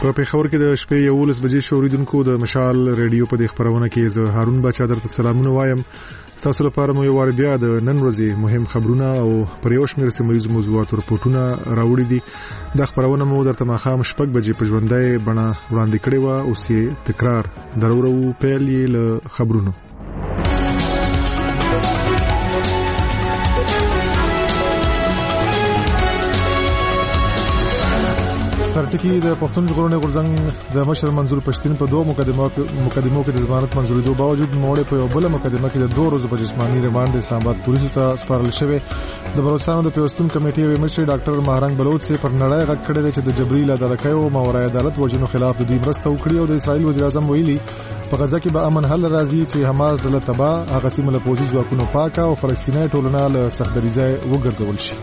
په پیښور کې د شپې 11 بجې شوریدونکو د مشال ریډیو په د خبرونه کې زه هارون بچا درته سلامونه وایم. تاسو لپاره مو یو وار بیا د نن ورځې مهم خبرونه او پر یو شمېر سیمه موضوعات رپورټونه راوړي دي. د خبرونه مو درته ماښام 6 بجې په ژوندۍ بڼه وړاندې کړې و، اوس یې تکرار درورو پیل یې له خبرونو. سرټکی د پښتون ژغورنې غورځنګ د مشر منظور پښتين په دوه مقدمو کې د ضمانت منځوري دوه باوجود موړې په یو بل مقدمه کې د 2 ورځې په جسماني ریماند اسلام آباد پولیسو ته سپارل شوی. د بلوچستان د پیوستون کمیټې مشر ډاکټر مهرنګ بلوچ سي پر نړۍ غږ کړی دی چې د جبري لادرکیو ماورای عدالت وجنو خلاف د دې مرسته وکړي او د اسرائیل وزیر اعظم ویلي په غزه کې به امن حل راځي چې حماس د تبا هغه سیمه له پولیسو ځواکونو پاکه او فلسطیني ټولنه له سختدریزه وګرځول شي.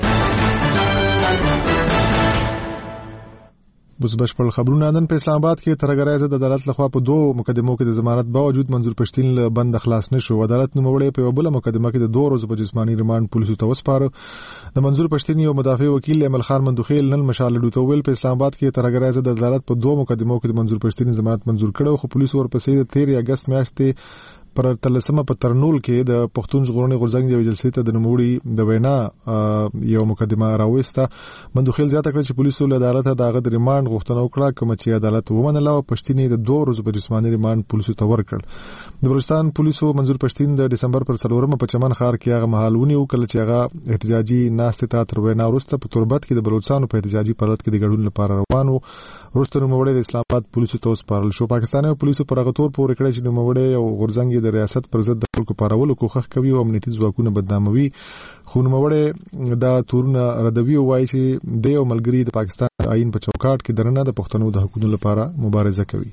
بس بشپړ خبرونه نن په اسلام آباد کې ترګرای زده عدالت لخوا په 2 مقدمو کې د ضمانت باوجود منظور پښتين له بند خلاص نشو. عدالت نوموړی په بل مقدمه کې د 2 ورځې په جسماني ریماند پولیسو ته وسپاره. د منظور پښتين یو مدافع وکیل امل خان مندوخیل نن مشال ډوټو ویل په اسلام آباد کې ترګرای زده عدالت په 2 مقدمو کې د منظور پښتين ضمانت منظور کړو، خو پولیسو ورپسې 13 اگست میاشتې پر تلسمه په ترنول کې د پښتون ژغورنې غورځنګ یو جلسې ته د نوموړي د وینا یو مقدمه راوسته. مندوخیل زیاته کړ چې پولیسو له عدالت د ریماند غوښتنه وکړه، کوم چې عدالت ومنله او پښتين د 2 ورځې په جسماني ریماند پولیسو ته ورکړ. د بلوچستان پولیسو منظور پښتين د دسمبر پر 4 په چمن ښار کې هغه مهالونی وکړه چې هغه احتجاجي ناست ته تر وینا وروسته په تربت کې د بلوچستان په احتجاجي پرلط کې د ګډون لپاره روانو. وروسته نوموړی د اسلام آباد پولیسو ته وسپارل شو. پاکستاني پولیسو پر هغه تور پورې کړی چې نوموړی او غورځنګ د ریاست پر ضد د خلکو پارولو کوښښ کوي او امنیتي ځواکونه بدناموي، خو نوموړی دا تورونه ردوي او وایي چې د یو ملګری د پاکستان آئین په چوکاټ کې درنه د پښتنو د حقوقو لپاره مبارزه کوي.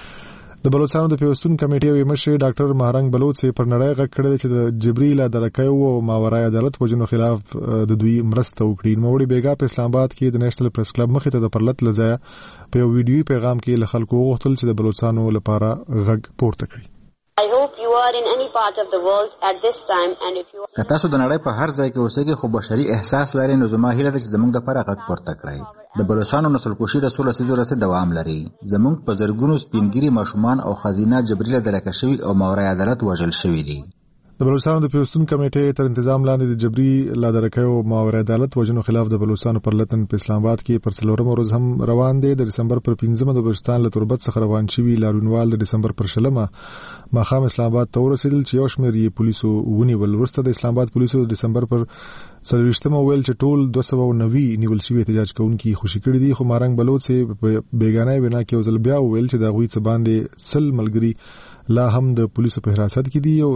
د بلوچستان د پیوستون کمیټې مشر ډاکټر مهرنګ بلوچ سي پر نړۍ غږ کړی چې د جبري لادرکیو او ماورای عدالت وجنو خلاف د دوی مرسته وکړي. نوموړی بیګا په اسلام آباد کې د نېشنل پریس کلب مخې ته د پرلط لزایا په یو ویډیوي پیغام کې له خلکو وغوښتل چې د بلوچستانو لپاره غږ پورته کړي. I hope you are in any part of the world at this time and if you که تاسو د نړۍ په هر ځای کې اوسئ خو بشري احساس لرئ نو زما هیله ده چې زموږ د لپاره غږ پورته کړئ. د بلوچستان نسل کشي د 16 ورځې دوام لري. زموږ په زرګونو سپینګری ماشومان او خزینه جبري لادرکه شوی او ماورای عدالت وژل شوی دي. د بلوچستان د پیوستون کمیټې تر تنظیم لاندې د جبري لادرکیو ماورای عدالت وجنو خلاف د بلوچستان پر لتن په اسلام آباد کې پر 4 ورځ هم روان دي. د دسمبر پر 15 د بلوچستان له تربت څخه روان شوی لارونوال د دسمبر پر 16 ماخام اسلام آباد ته ورسېدل چې یو شمېر یې پولیسو ونیول. وروسته د اسلام آباد پولیسو د دسمبر پر 23 ویل چې ټول 290 نیول شوی احتجاج کوونکي خوشی کړی دي، خو مهرنګ بلوچ سي بیگانه وینا کې وزل بیا ویل چې دا غوي څه باندې سل ملګری لا هم د پولیسو په حراست کې دي او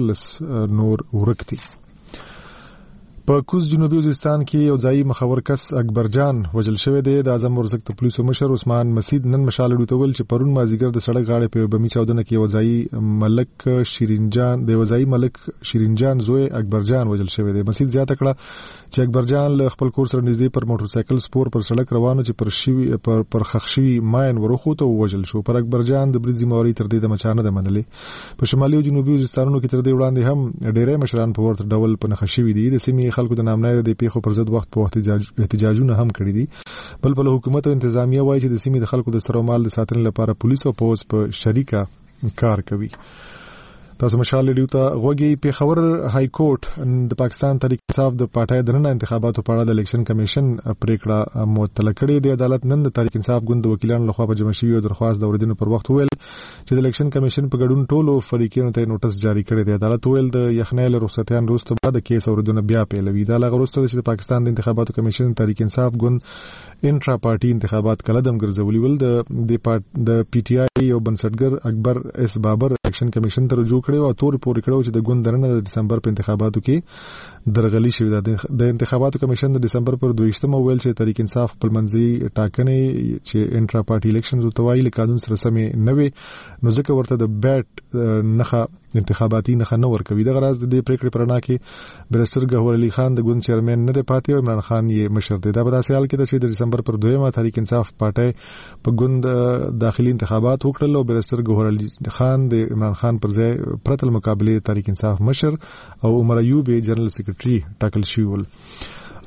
44 نور ورکتي. په کوز جنوبي وزیرستان کې یو ځای مخور کس اکبر جان وجل شوی دی. د اعظم ورزق د پولیسو مشر عثمان مسید نن مشال ډوتول چې پرون مازیګر د سړک غاړې په بمی چاودنه کې یو ځای ملک شیرین جان زوی اکبر جان وجل شوی دی. مسید زیاته کړه چې اکبر جان له خپل کور سره نږدې پر موټر سایکل سپور پر سړک روانو چې پر خخشوي ماین ورخوته وجل شو. پر اکبر جان د برید ذمہواری تر دې د مچانه د منلې. په شمالي او جنوبي وزیرستانونو کې تر دې وړاندې هم ډېرې مشران په ورته ډول په نخښوي دي. د سیمې خلکو د نامنای د پیښو پر ضد وخت په وخت احتجاجونه هم کړی دي. بل په حکومت او انتظامیه وایي چې د سیمې د خلکو د سر او مال د ساتنې لپاره پولیس او پوز په شریکه کار کوي. تاسو مشال ډیو ته غوږی. پیښور های کورټ د پاکستان تحریک انصاف د پارټای درنه انتخاباتو په اړه د الیکشن کمیشن پریکړه معطل کړې ده. عدالت نن د تحریک انصاف ګوند د وکیلانو لخوا په جمع شوی درخواست د اوریدنې پر وخت ویل چې د الیکشن کمیشن په ګډون ټولو فریقونو ته نوټس جاری کړی دی. عدالت ویل د یخنیل رخصتیان وروسته بعد کیس اوریدنه بیا پیلوي. دا لغه وروسته چې د پاکستان د انتخاباتو کمیشن تحریک انصاف ګوند انټرا پارټي انتخابات کله دم ګرځولي ول. د پی ټی آی یو بنسټګر اکبر اس بابر الیکشن کمیشن ته رجوع کړی او تور پورې کړو چې د ګوند درنه د دسمبر په انتخاباتو کې درغلي شوې ده. د انتخاباتو کمیشن د دسمبر پر 22 ویل چې تحریک انصاف خپل منځي ټاکنې چې انټرا پارټي الیکشنز او توایل قانون سره سمې نه وي نو ځکه ورته د بیټ نخه انتخاباتي نخه نه ورکوي. د غراز د پریکړې پرنا کې برستر ګهور علي خان د ګوند چیرمن نه دی پاتې او عمران خان یې مشر دی. دا په داسې حال کې چې د دسمبر پر 2 تحریک انصاف پارټي په ګوند داخلي انتخابات وکړل او برستر ګهور علي خان د عمران خان پر ځای پرتل مقابله تحریک انصاف مشر او عمر ایوب جنرال سیکریټري ټاکل شوی ول.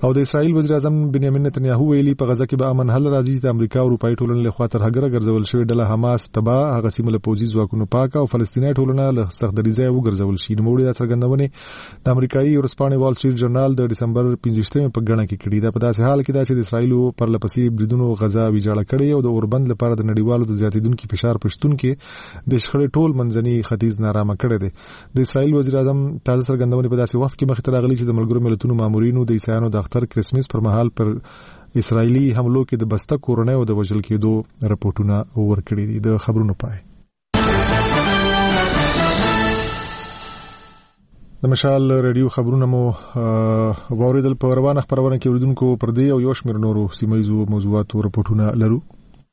او د اسرائیل وزیر اعظم بنیامین نتنیاهو ویلي په غزه کې به امن حل راځي. د امریکا او اروپאי ټولنې لخوا تر هغه ګرځول شوی ډله حماس تباه هغه سیمه له پوځي ځواکونو پاک او فلسطیني ټولنه له سخت دریځه وګرځول شي. نو موږ د څرګندونې د امریکایي ورسپانې وال سټریټ جرنال د دسمبر 15 په غڼه کې کړي. دا په داسې حال کې دا چې د اسرائیل پر لپسې بریدونو غزا ویجاړه کړي او د اوربند لپاره د نړیوالو د زیاتیدونکو فشار پښتون کې د شخړې ټول منځني ختیځ نارامه کړي دي. د اسرائیل وزیر اعظم تازه څرګندونې په داسې وخت کې مخ ته راغلي چې د ملګرو ملتونو مامورینو د عیسایانو د اختر کرسمس پر مهال پر اسرائیلي حملو کې د بسته کورنۍ او د وژل کېدو راپورټونه ورکړي دي. د خبرونو پای د مشال رادیو خبرونه مو واوریدل. په روانه خبرونه کې اوریدونکو پر دې او یو شمېر نورو سیمایي موضوعاتو راپورټونه لرو.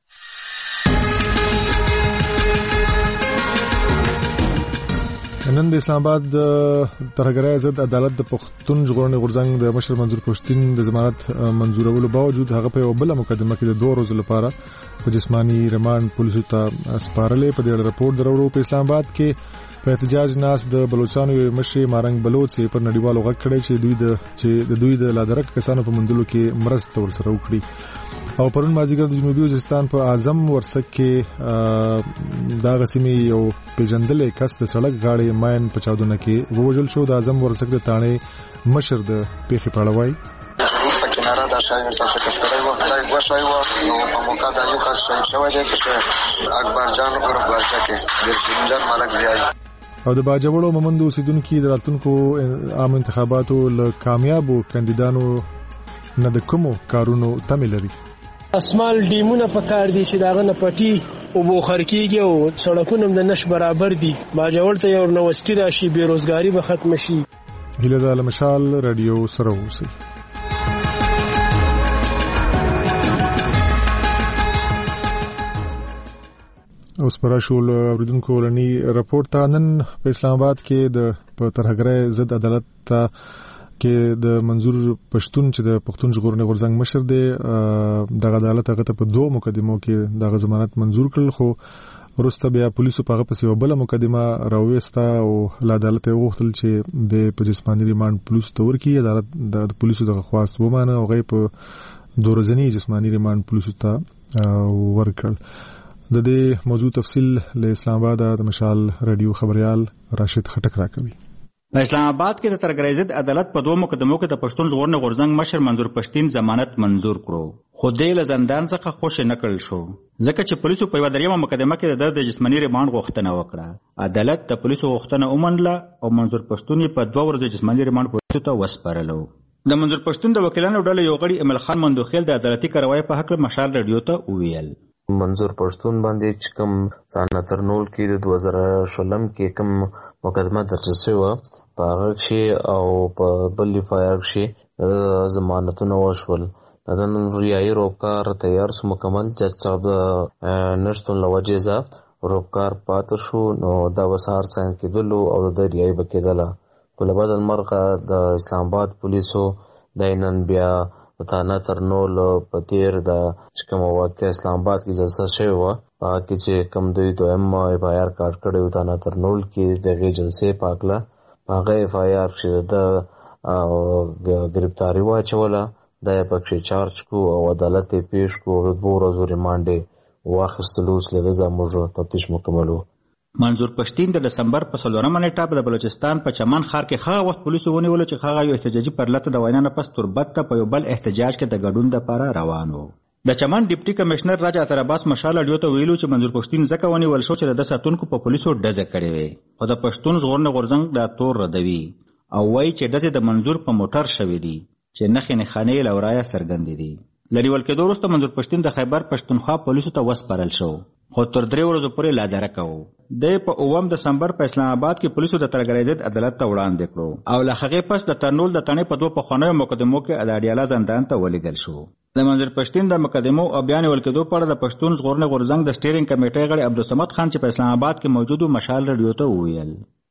نن د اسلام آباد ترهګرۍ ضد عدالت د پښتون ژغورنې غورځنګ د مشر منظور پښتین د ضمانت منظورولو باوجود هغه په یو بل مقدمه کې د 2 ورځې لپاره په جسمانی ریماند پولیسو ته سپارلې. په دې راپور درورو په اسلام آباد کې په احتجاج ناس د بلوچستان مشر مارنګ بلوچ پر نړیوالو غږ کړی چې دوی د لادرک کسانو په مندلو کې مرسته ورسره وکړي. او پرون مازیګر د جنوبي وزیرستان په اعظم ورسک کې دا غسیمي یو پیژندلې کس د سړک غاړې ماین په چاودنه کې ووژل شو. د اعظم ورسک د تانې مشر د پیښې په اړه وایي په کناره دا شاګرد تاسو کس کړی و دا یو شوی و نو په موقع دا یو کس شوی دی چې اکبر جان اور برچا کې د شینجان ملک ځای او د باجوړو مومند اوسیدونکو د راتلونکو عام انتخاباتو له کامیابو کاندیدانو نه د کومو کارونو تمه لري. اسمال ډیمونه په کار دي چې داغه نه پټي او بوخر کیږي او سړکونه د نش برابر دي. باجوړ ته یو نوښتي راشي، بیروزګاری به ختم شي. هله د مشال رادیو سره اوسئ. اوس پراشول اوریدونکو لنی راپورټ ته نن په اسلام آباد کې د ترهګرۍ ضد عدالت کې د منظور پښتون چې د پښتون ژغورنې غورځنګ مشر دی د عدالت هغه ته په 2 مقدمو کې د ضمانت منظور کړل، خو وروسته بیا پولیسو په هغه پسې بل مقدمه راوېسته او له عدالت غوښتل چې د جسمانی ریماند پولیسو ته ورکړي. عدالت د پولیسو د خواست ومانه او غي په 2 ورځنی جسمانی ریماند پولیسو ته ورکړل. د دې موضوع تفصیل له اسلام آباد د مشال رادیو خبريال راشد خټک راکوي. په اسلام آباد کې د ترهګرۍ ضد عدالت په 2 مقدمو کې د پښتون ژغورنې غورځنګ مشر منظور پښتین ضمانت منظور کړو، خو د زندان څخه خوشی نکړل شو ځکه چې پولیسو په 3 مقدمه کې د جسمانی ریماند غوښتنه وکړه. عدالت د پولیسو غوښتنه ومنله او منظور پښتون په 2 ورځې جسمانی ریماند پولیسو ته وسپارلو. د منظور پښتون د وکیلانو ډله یو غړي امل خان مندوخیل د عدالتي کاروایی په حق مشال رادیو ته وویل منظور پښتون باندې چې کوم ثانه ترنول کې د 2016 کې کوم مقدمه درج شوی و په هغه کې او په بل فایر کې ضمانتونه وشول. د نن ریایي روبکار تیار سو مکمل جج صاحب نشتون لوجزا روبکار پاتې شو نو دا وسار څنګه کېدلو او د ریایي بکیدله. په بدل مرغه د اسلام آباد پولیسو د نن بیا ثانه ترنول په تیر د کوم واقع اسلام آباد کې جلسه شوی و پاکي چې کوم دوی دویم فایر کارت کړو ثانه ترنول کې دغه جلسه پاکله هغه فایر چې د گرفتاری واچوله د پکې چارج کو او عدالت پیش کو او 2 ورځې ریماند واخیستلو سره زموږ تفتیش مکملو. منظور پښتین د دسمبر په 16 نیټه په بلوچستان په چمن ښار کې هغه وخت پولیسو ونیول چې هغه یو احتجاجي پرلته د وینا نه پس تربت ته په یو بل احتجاج کې د ګډون لپاره روان و. د چمن ډیپټي کمشنر راجا تراباس مشال اډیو ته ویلو چې منظور پښتین ځکه ونیول شو چې د ساتونکو په پولیسو ډزه کړې وي، خو د پښتون ژغورنې غورځنګ دا تور ردوي او وایي چې ډزې د منظور په موټر شوې دي چې نښې نښانې لورایه څرګندې دي. لریول کېدو وروسته منظور پښتین د خیبر پښتونخوا پولیسو ته وسپارل شو، خو تر 3 ورځې پورې لادرکه و. د په 9 دسمبر په اسلام آباد کې پولیسو د ترهګرۍ ضد عدالت ته وړاندې کړو او له هغې پس د ترنول د تڼۍ په 2 پخوانیو مقدمو کې اډاډیاله زندان ته ولېږل شو. د منظور پښتین د مقدمو او بیان ول کېدو په اړه د پښتون ژغورنې غورځنګ د سټیرینګ کمیټې غړي عبدالصمد خان چې په اسلام آباد کې موجود و مشال رادیو ته وویل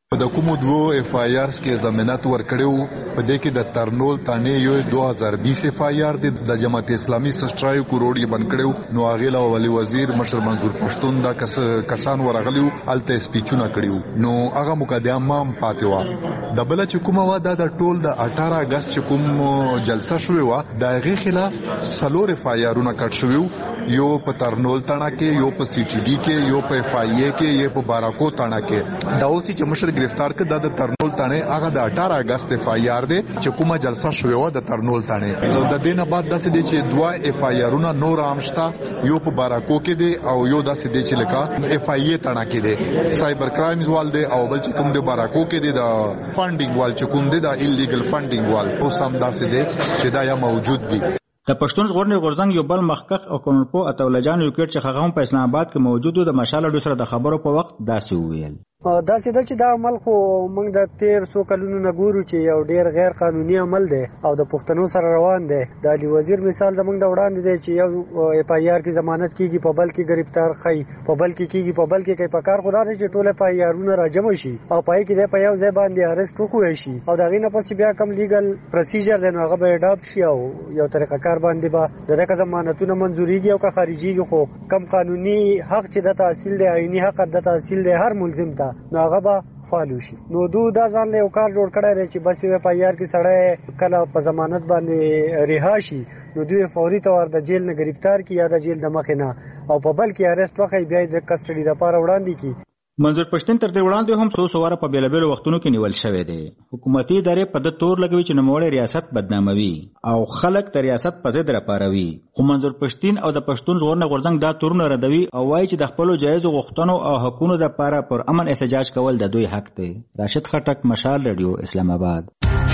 د کومو دوه اف آی آرز کې ضمانت ورکړو په دې کې د ترنول تانه یو 2020 اف آی آر د جماعت اسلامي 1.3 کروڑ یې بند کړو نو هغه لا ولی وزیر مشر منظور پښتون دا کسان ورغلیو الته سپیچونه کړیو نو هغه مقدمه هم پاتې و د بل چې کومه و د ټول د 18 اگست چې کوم جلسه شوې و د هغه خلاف سلور اف آی آرونه کټ شویو یو په ترنول تانا کې یو په سی ټی ډی کې یو په اف آی ای کې یو په باراکو تانا کې دا اوسې چې مشر گرفتار کړ د ترنول تانه هغه د 18 اگست اف آی آر دی چې کومه جلسه شوې و د ترنول تانه د دینه بعد داسې دی چې دوا اف آی آرونه نور عامشتا یو په باراکو کې دی او یو داسې دی چې لکه اف آی ای تانا کې دی سایبر کرایمز وال دی او بل چې کوم دی باراکو کې دی د فندینګ وال چې کوم دی د ایلیګل فندینګ وال او سم داسې دی چې دا یا موجود دی د پښتون ژغورنې غورځنګ یو بل مخکښ او کونلپو اتولجان وکړ چې هغه هم په اسلام آباد کې موجود و د مشال اډو سره د خبرو په وخت داسې وویل دا چې دا عمل خو موږ د 1300 کلونو نه ګورو چې یو ډیر غیر قانوني عمل دی او د پښتنو سره روان دی د علي وزیر مثال زموږ د وړاندې دی چې یو اف آی آر کې ضمانت کیږي په بل کې گرفتار خي په بل کې کیږي په بل کې کوي په کار خدا دی چې ټول اف آی آرونه راجمع شي او پای کې په یو ځای باندې ارست وکړي شي او دا غینه پس بیا کم لیګل پروسیجر دی نو هغه به اډاپټ شي او یو طریقه کار باندې به دغه ضمانتونه منزوريږي او که خارجيږي خو کم قانوني حق چې د تحصیل دی عیني حق د تحصیل دی هر ملزم ته نو هغه به فالو شي نو دا ځان له یو کار جوړ کړی دی چې بس یو اف آی آر کې سړی کله په ضمانت باندې رها شي نو دوی فوري تور د جیل نه گرفتار کی یا د جیل د مخ نه او په بل کې ارست وخی بیا د کسټډي لپاره وړاندې کی منظور پښتون تر دې وړاندې هم څو سواره په بیلابیلو وختونو کې نیول شوی دی حکومتي ادارې په د تور لګوي چې نوموړی ریاست بدناموي او خلک د ریاست په ضد راپاروي خو منظور پښتون او د پښتون ژغورنې غورځنګ دا تورونه ردوي او وایي چې د خپل جایز غوښتنو او حقوقو لپاره پر امن احتجاج کول د دوی حق دی راشد خټک مشال رادیو اسلام آباد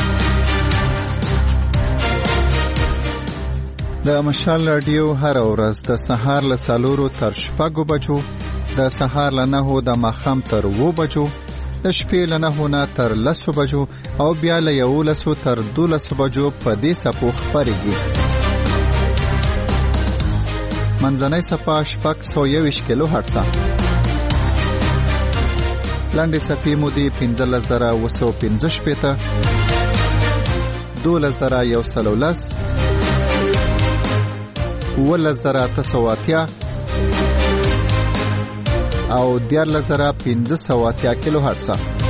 د مشال رادیو هر ورځ د سهار له 4 تر 6 بجو د سهار له 9 د ماښام تر 2 بجو د شپې له 9 نه تر 10 بجو او بیا له 11 تر 12 بجو په دې سپو خبرېږي منځنۍ صفه 621 کیلو هرتز لاندې صفې مودې 15915 12110 11980 او 14580 کیلو هرتز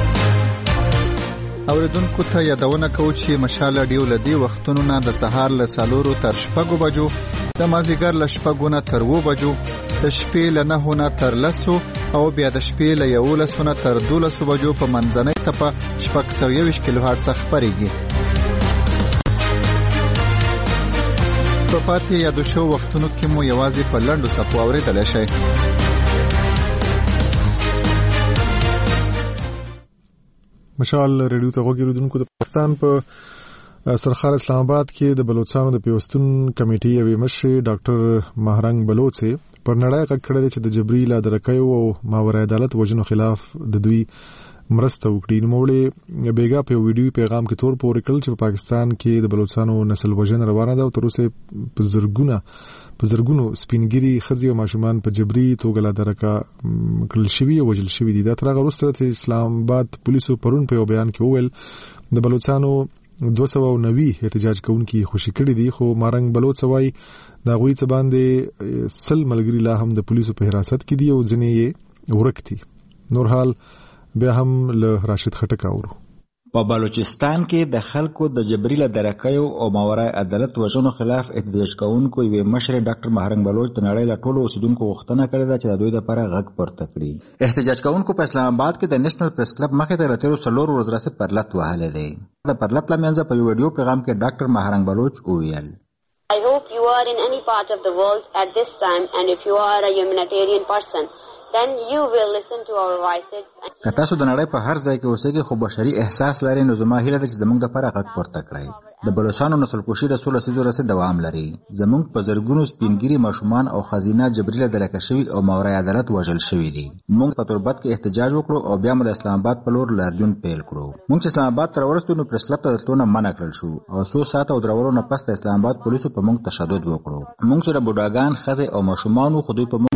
اوریدونکو ته یادونه کوو چې مشال رادیو لدی وختونو نه د سهار له 4 تر 6 بجو د مازیګر له 6 نه تر 2 بجو د شپې له 9 نه تر 10 او بیا د شپې له 11 نه تر 12 بجو په منځنۍ صفه 621 کیلو هرتز خبرېږي په پاتې یادو شو وختونو کې مو یوازې په لنډو صفو اورېدلی شئ مشال ریډیو ته غوږیدونکو د پاکستان په سرخار اسلام آباد کې د بلوچستان د پیوستون کمیټې یوې مشر ډاکټر مهرنګ بلوچ پر نړۍ غږ کړی چې د جبري لادرکیو او ماورای عدالت وژنو خلاف د دوی مرسته وکړي نوموړي بیګا په ویډیو پیغام کې تور پورې کړل چې په پاکستان کې د بلوچستانو نسل وژنه روانه ده او تر اوسه په زرګونو سپینګری خزي او ماشومان په جبري توګه لادرکا کړل شوی او وژل شوی دي دا تر هغه وروسته چې اسلام آباد پولیسو پرون په بیان کې وویل د بلوچستانو 290 احتجاج کوونکي خوشی کړي دي خو مارنګ بلوچ وایي دا غوي څه باندې سل ملګری لا هم د پولیسو په حراست کې دي او ځنې یې ورکتي نور حال بیا هم له راشد خټک اورو په بلوچستان کې د خلکو د جبري لادرکیو او ماورای عدالت وژنو خلاف احتجاج کوونکو یوې مشر ډاکټر مهرنګ بلوچ د نړۍ له ټولو اوسیدونکو غوښتنه کړې ده چې د دوی لپاره غږ پورته کړي احتجاج کوونکو په اسلام آباد کې د نېشنل پریس کلب مخې ته راتلو 4 ورځې راځي پرلط وهلی دی د پرلط لمنځه په یو ویډیو پیغام کې ډاکټر مهرنګ بلوچ وویل I hope you are in any part of the world at this time, and if you are a humanitarian person, then you will listen to our voices. که تاسو د نړۍ په هر ځای کې اوسئ خو بشري احساس لرئ نو زما هیله ده چې زموږ لپاره غږ پورته کړئ د بلوچستانو نسل کشي د 16 لسیزو دوام لري زموږ په زرګونو سپینګری ماشومان او خزینه جبري لادرکه شوي او ماورای عدالت وژل شوي دي موږ په تربت کې احتجاج وکړو او بیا موږ د اسلام آباد په لور لاریون پیل کړو موږ چې اسلام آباد تر ورستو نو پریس کلب ته تلونه منع کړل شو او 100 ساعت او درولو نه پس د اسلام آباد پولیسو په موږ تشدد وکړو موږ سره بوډاګان خزې او ماشومان خو دوی په موږ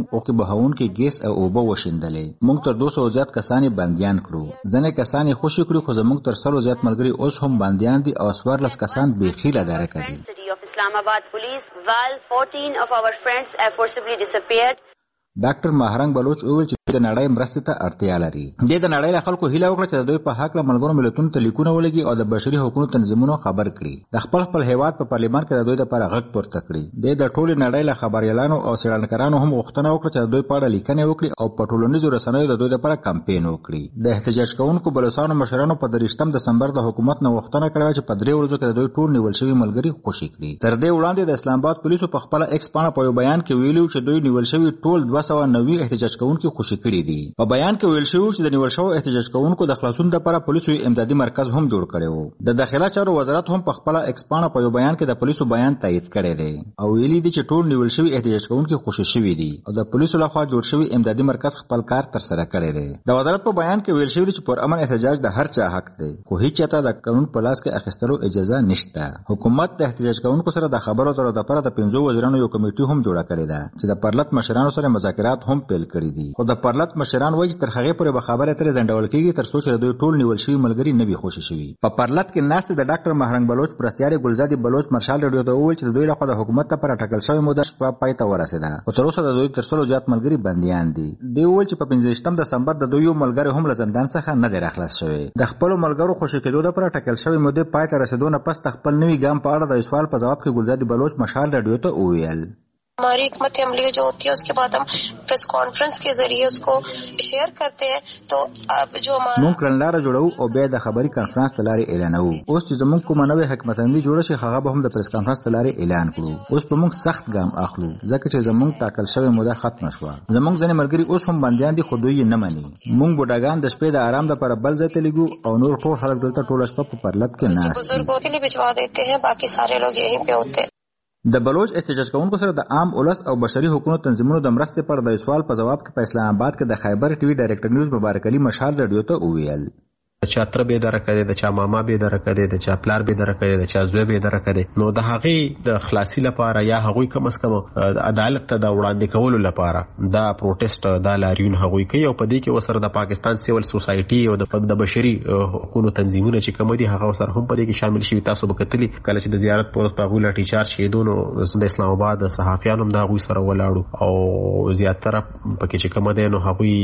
او کې بهونکي ګیس او اوبه وشیندلې. موږ تر 200 زیات کسان بنديان کړو. ځنې کسان خوشي کړو خو زموږ تر 100 زیات ملګري اوس هم بنديان دي او 14 کسان بېخي لاره کوي. Islamabad police, while 14 of our friends have forcibly disappeared. ډاکټر ماهرنګ بلوچ وویل چې د نړۍ مرستې ته اړتیا لري. د نړۍ له خلکو هیله وکړه چې دوی په حق له ملګرو ملتونو ته لیکونه ولګي او د بشري حقوقو تنظیمونو خبر کړي. د خپل هیواد په پارلیمان کې د دوی لپاره غږ پورته کړي. د ټولې نړۍ له خبريالانو او څېړنکارانو هم غوښتنه وکړه چې دوی په اړه لیکنې وکړي او په ټولنیزو رسنیو د دوی لپاره کمپاین وکړي. د احتجاج کوونکو بلوچستان مشرانو په 23 دسمبر د حکومت نه غوښتنه کړې چې په 3 ورځو کې دوی ټول نیول شوي ملګري خوشي کړي. تر دې وړاندې د اسلام آباد پولیسو په خپل ایکس پاڼه په بیان کې ویلي چې دوی نیول شوي ټول 290 احتجاج کوونکو خوشي کړي دي. په بیان کې ویل شوی چې د نیول شوو احتجاج کوونکو د خلاصون لپاره پولیسو امدادي مرکز هم جوړ کړی وو. د داخله چارو وزارت هم په خپل ایکس پاڼه په بیان کې د پولیسو بیان تایید کړی دی او ویلي دي چې ټول نیول شوی احتجاج کوونکو خوشي شوي دي او د پولیسو لخوا جوړ شوی امدادي مرکز خپل کار تر سره کړی دی. د وزارت په بیان کې ویل شوی چې پر امن احتجاج د هر چا حق دی خو هیڅ چاته د قانون په لاس کې اخیستلو اجازه نشته. حکومت د احتجاج کوونکو سره د خبرو اترو لپاره د 15 وزیرانو یو کمیټه هم جوړه کړې ده چې د پرلط مشرانو سره مذاکرات هم پیل کړي دي. خو د پرلط مشران وایي تر هغه پورې به خبره ترې ځنډول کېږي تر څو چې دوی ټول نیول شوي ملګري نه وي خوشي شوي. په پرلط کې ناست د ډاکټر ماهرنګ بلوچ پرستیاري ګلزادي بلوچ مارشال رادیو ته وویل چې دوی لخوا د حکومت لپاره ټاکل شوی موده پای ته ورسېده او تر اوسه د دوی تر 100 زیات ملګري بنديان دي. دوی وویل چې په 15 دسمبر د دوی یو ملګری هم له زندان څخه نه دی راخلاص شوی. د خپل ملګرو خوشي کېدو لپاره ټاکل شوی موده پای ته رسیدو نه پس خپل نوي ګام په اړه د سوال په جواب کې ګلزادي بلوچ مارشال رادیو ته وویل हमारी हिकमत अमली जो होती है उसके बाद हम press conference के जरिए उसको शेयर करते हैं. तो अब जो مونږ کړنلاره جوړو او بیا د خبري کانفرنس ته لارې اعلانوو. اوس چې زموږ کومه نوې حکمت عملي جوړه شي هغه به هم د پریس کانفرنس ته لارې اعلان کړو. اوس په موږ سخت ګام اخلو ځکه چې زموږ ټاکل شوی موده ختم شوه. زموږ ځینې ملګري اوس هم بنديان دي خو دوی نه مني. مونږ بوډاګان د شپې د آرام لپاره بل ځای ته لګو او نور ټول خلک دلته ټول شپه په پرلط کې ناست دي. بزرګوں کے لیے بھجوا دیتے ہیں باقی سارے لوگ یہیں پہ ہوتے ہیں. د بلوچ احتجاج کوونکو سره د عام اولس او بشري حقوقو تنظیمونو د مرستې پر د سوال په جواب کې په اسلام آباد کې د خیبر ټي وي ډایریکټر نیوز مبارک علي مشال رادیو ته وویل د چا تر به درکه دي د چا ماما به درکه دي د چا پلار به درکه دي د چا زوی به درکه دي. نو د هغې د خلاصي لپاره یا هغوی کم از کم عدالت ته د وړاندې کولو لپاره دا پروټیسټ دا لاریون هغوی کوي او په دې کې وسره د پاکستان سیول سوسایټي او د بشري حقوقو تنظیمونه چې کوم دي هغه سره هم په دې کې شامل شي. تاسو به کتلی کله چې د زیارت پورس په غولا ټیچار شهیدونو د اسلام آباد صحافیانو د هغوی سره ولاړو او زیاتره پکې چې کوم دي نو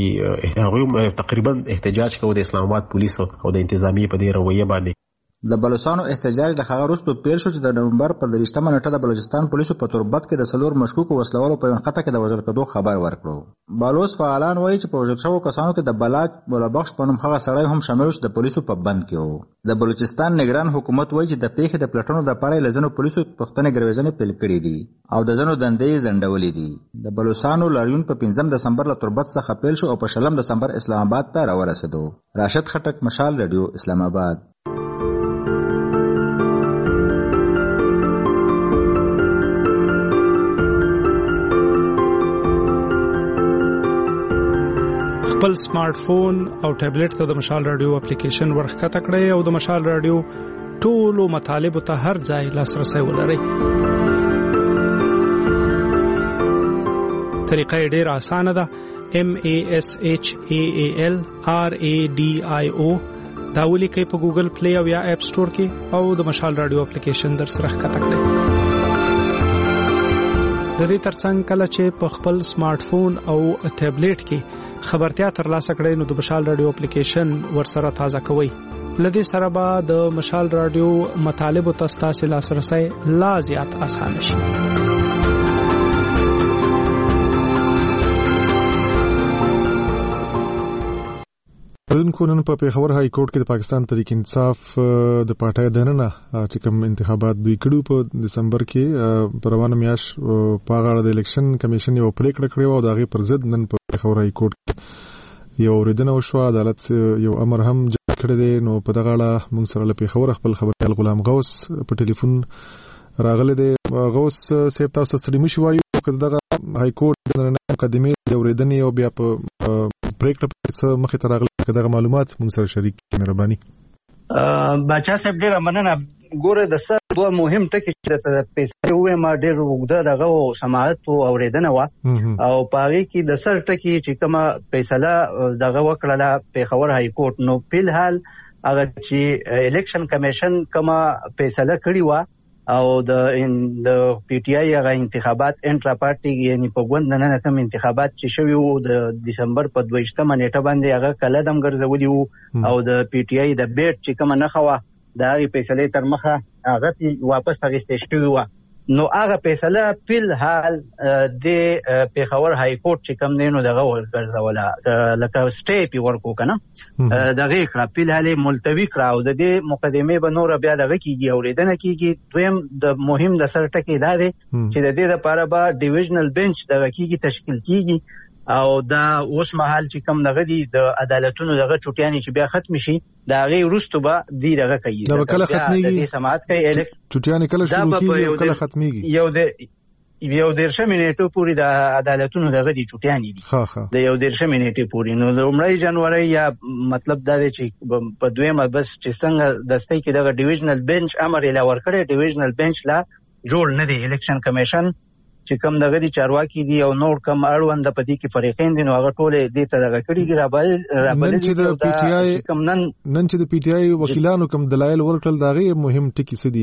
هغوی تقریبا احتجاج کوي د اسلام آباد پولیسو او د انتظامی په دې رویه باندې. د بلوچستانو احتجاج د هغه وروسته پیل شو چې د نومبر په 23 نیټه د بلوچستان پولیسو په تربت کې د سلور مشکوکو وسلوالو په خطه کې د وژل کېدو خبر ورکړو. بلوچ فعالان وایي چې په وژل شوو کسانو کې د بلاج مولا بخش په نوم هغه سړی هم شامل و چې د پولیسو په بند کې و. د بلوچستان نگران حکومت وایي چې د پیښې د پلټنو لپاره یې له ځینو پولیسو پوښتنې ګرویزنې پیل کړي دي او د ځینو دندې یې ځنډولې دي. د بلوچستانو لاریون په 15 دسمبر له تربت څخه پیل شو او په 16 دسمبر اسلام آباد ته راورسېدو. راشد خټک مشال رادیو اسلام آباد. خپل سمارټ فون او ټابلیټ ته د مشال رادیو اپلیکیشن ورخکته کړئ او د مشال رادیو ټولو مطالبه ته هر ځای لاسرسي ولرئ. طریقه ډېره اسانه ده. MASHAAL RADIO دا ولیکئ په ګوګل پلی او یا اپ سٹور کې او د مشال رادیو اپلیکیشن در سره ښکته کړئ. د دې ترڅنګ کله چې په خپل سمارټ فون او ټابلیټ کې خبرتیا ترلاسه کړئ نو د مشال رادیو اپلیکیشن ورسره تازه کوئ. لدې سره به د مشال رادیو مطالب او تاسو لاسرسي لا زیات اسانه شي. پردونکو نن په پیښور های کورټ کې د پاکستان تحریک انصاف د پارټۍ دننه چې کوم انتخابات دوی کړو په دسمبر کې په روانه میاشت په اړه د الیکشن کمیشن یو پریکړه کړې و او د هغې پر ضد نن په پیښور های کورټ کې یو اوریدنه وشوه. عدالت یو امر هم جاری کړی دی. نو په دغه اړه موږ سره له پیښور خپل خبريال غلام غوث په ټلیفون راغلی دی. غوث صاحب تاسو ستړي مشي وایو چې دغه های کورټ د مقدمې د اوریدنې او بیا په پریکړه په مخې ته راغلي دغه معلومات موږ سره شریک کړئ مهرباني. باچا صاحب ډېره مننه. ګوره د سر دوه مهم ټکي چې د پیسې وې ما ډېر وګړه دغه سماعت او اوریدنه وا او پاره کې د سر ټکي چې کومه فیصله دغه وکړه پیښور های کورټ نو په حال هغه چې الیکشن کمیشن کومه فیصله کړې و او د پی ټی آی هغه انتخابات انټرا پارټي یعنی په ګوند نه کوم انتخابات چې شوی وو د دسمبر په 22مه نیټه باندې هغه کله دم ګرځولي وو او د پی ټی آی د بیټ چې کوم نه خوا د هغه فیصله تر مخه هغه واپس اخیستل شوی و نو هغه فیصله په حال د پیښور های کورټ چې کوم نینو دغه ورګرځوله لکه سټې پی ورکو کنه دغه کړه په حال ملتوی کړه او د دې مقدمه به نور بیا دغه کیږي اوریدنه کیږي دویم د مهم د سر ټکی دا دی چې د دې لپاره به ډیویژنل بنچ دغه کیږي تشکیل کیږي او دا اوس مهال چې کوم دغه دي د عدالتونو دغه چټیانی چې بیا ختم شي دا غي ورستو به دی دغه کوي دا کله ختميږي د سماعت کوي چټیانی کله شروع کیږي کله ختميږي یو درشه منېټو پوری د عدالتونو دغه دي چټیانی دي د یو درشه منېټې پوری نو د 1 جنوري یا مطلب دا دی چې په دویمه بس چې څنګه دستي کې دغه ډیویژنل بنچ امر اله ورکړي ډیویژنل بنچ لا جوړ نه دی الیکشن کمیشن چې کوم دغه دي چارواکي دي او نور کوم اړوند په دې کې فریقین دي نو هغه ټول دې ته دغه کړي دي رابل چې د پی ټی آی نن چې د پی ټی آی وکیلانو کوم دلایل ورکړل دغه مهم ټکی څه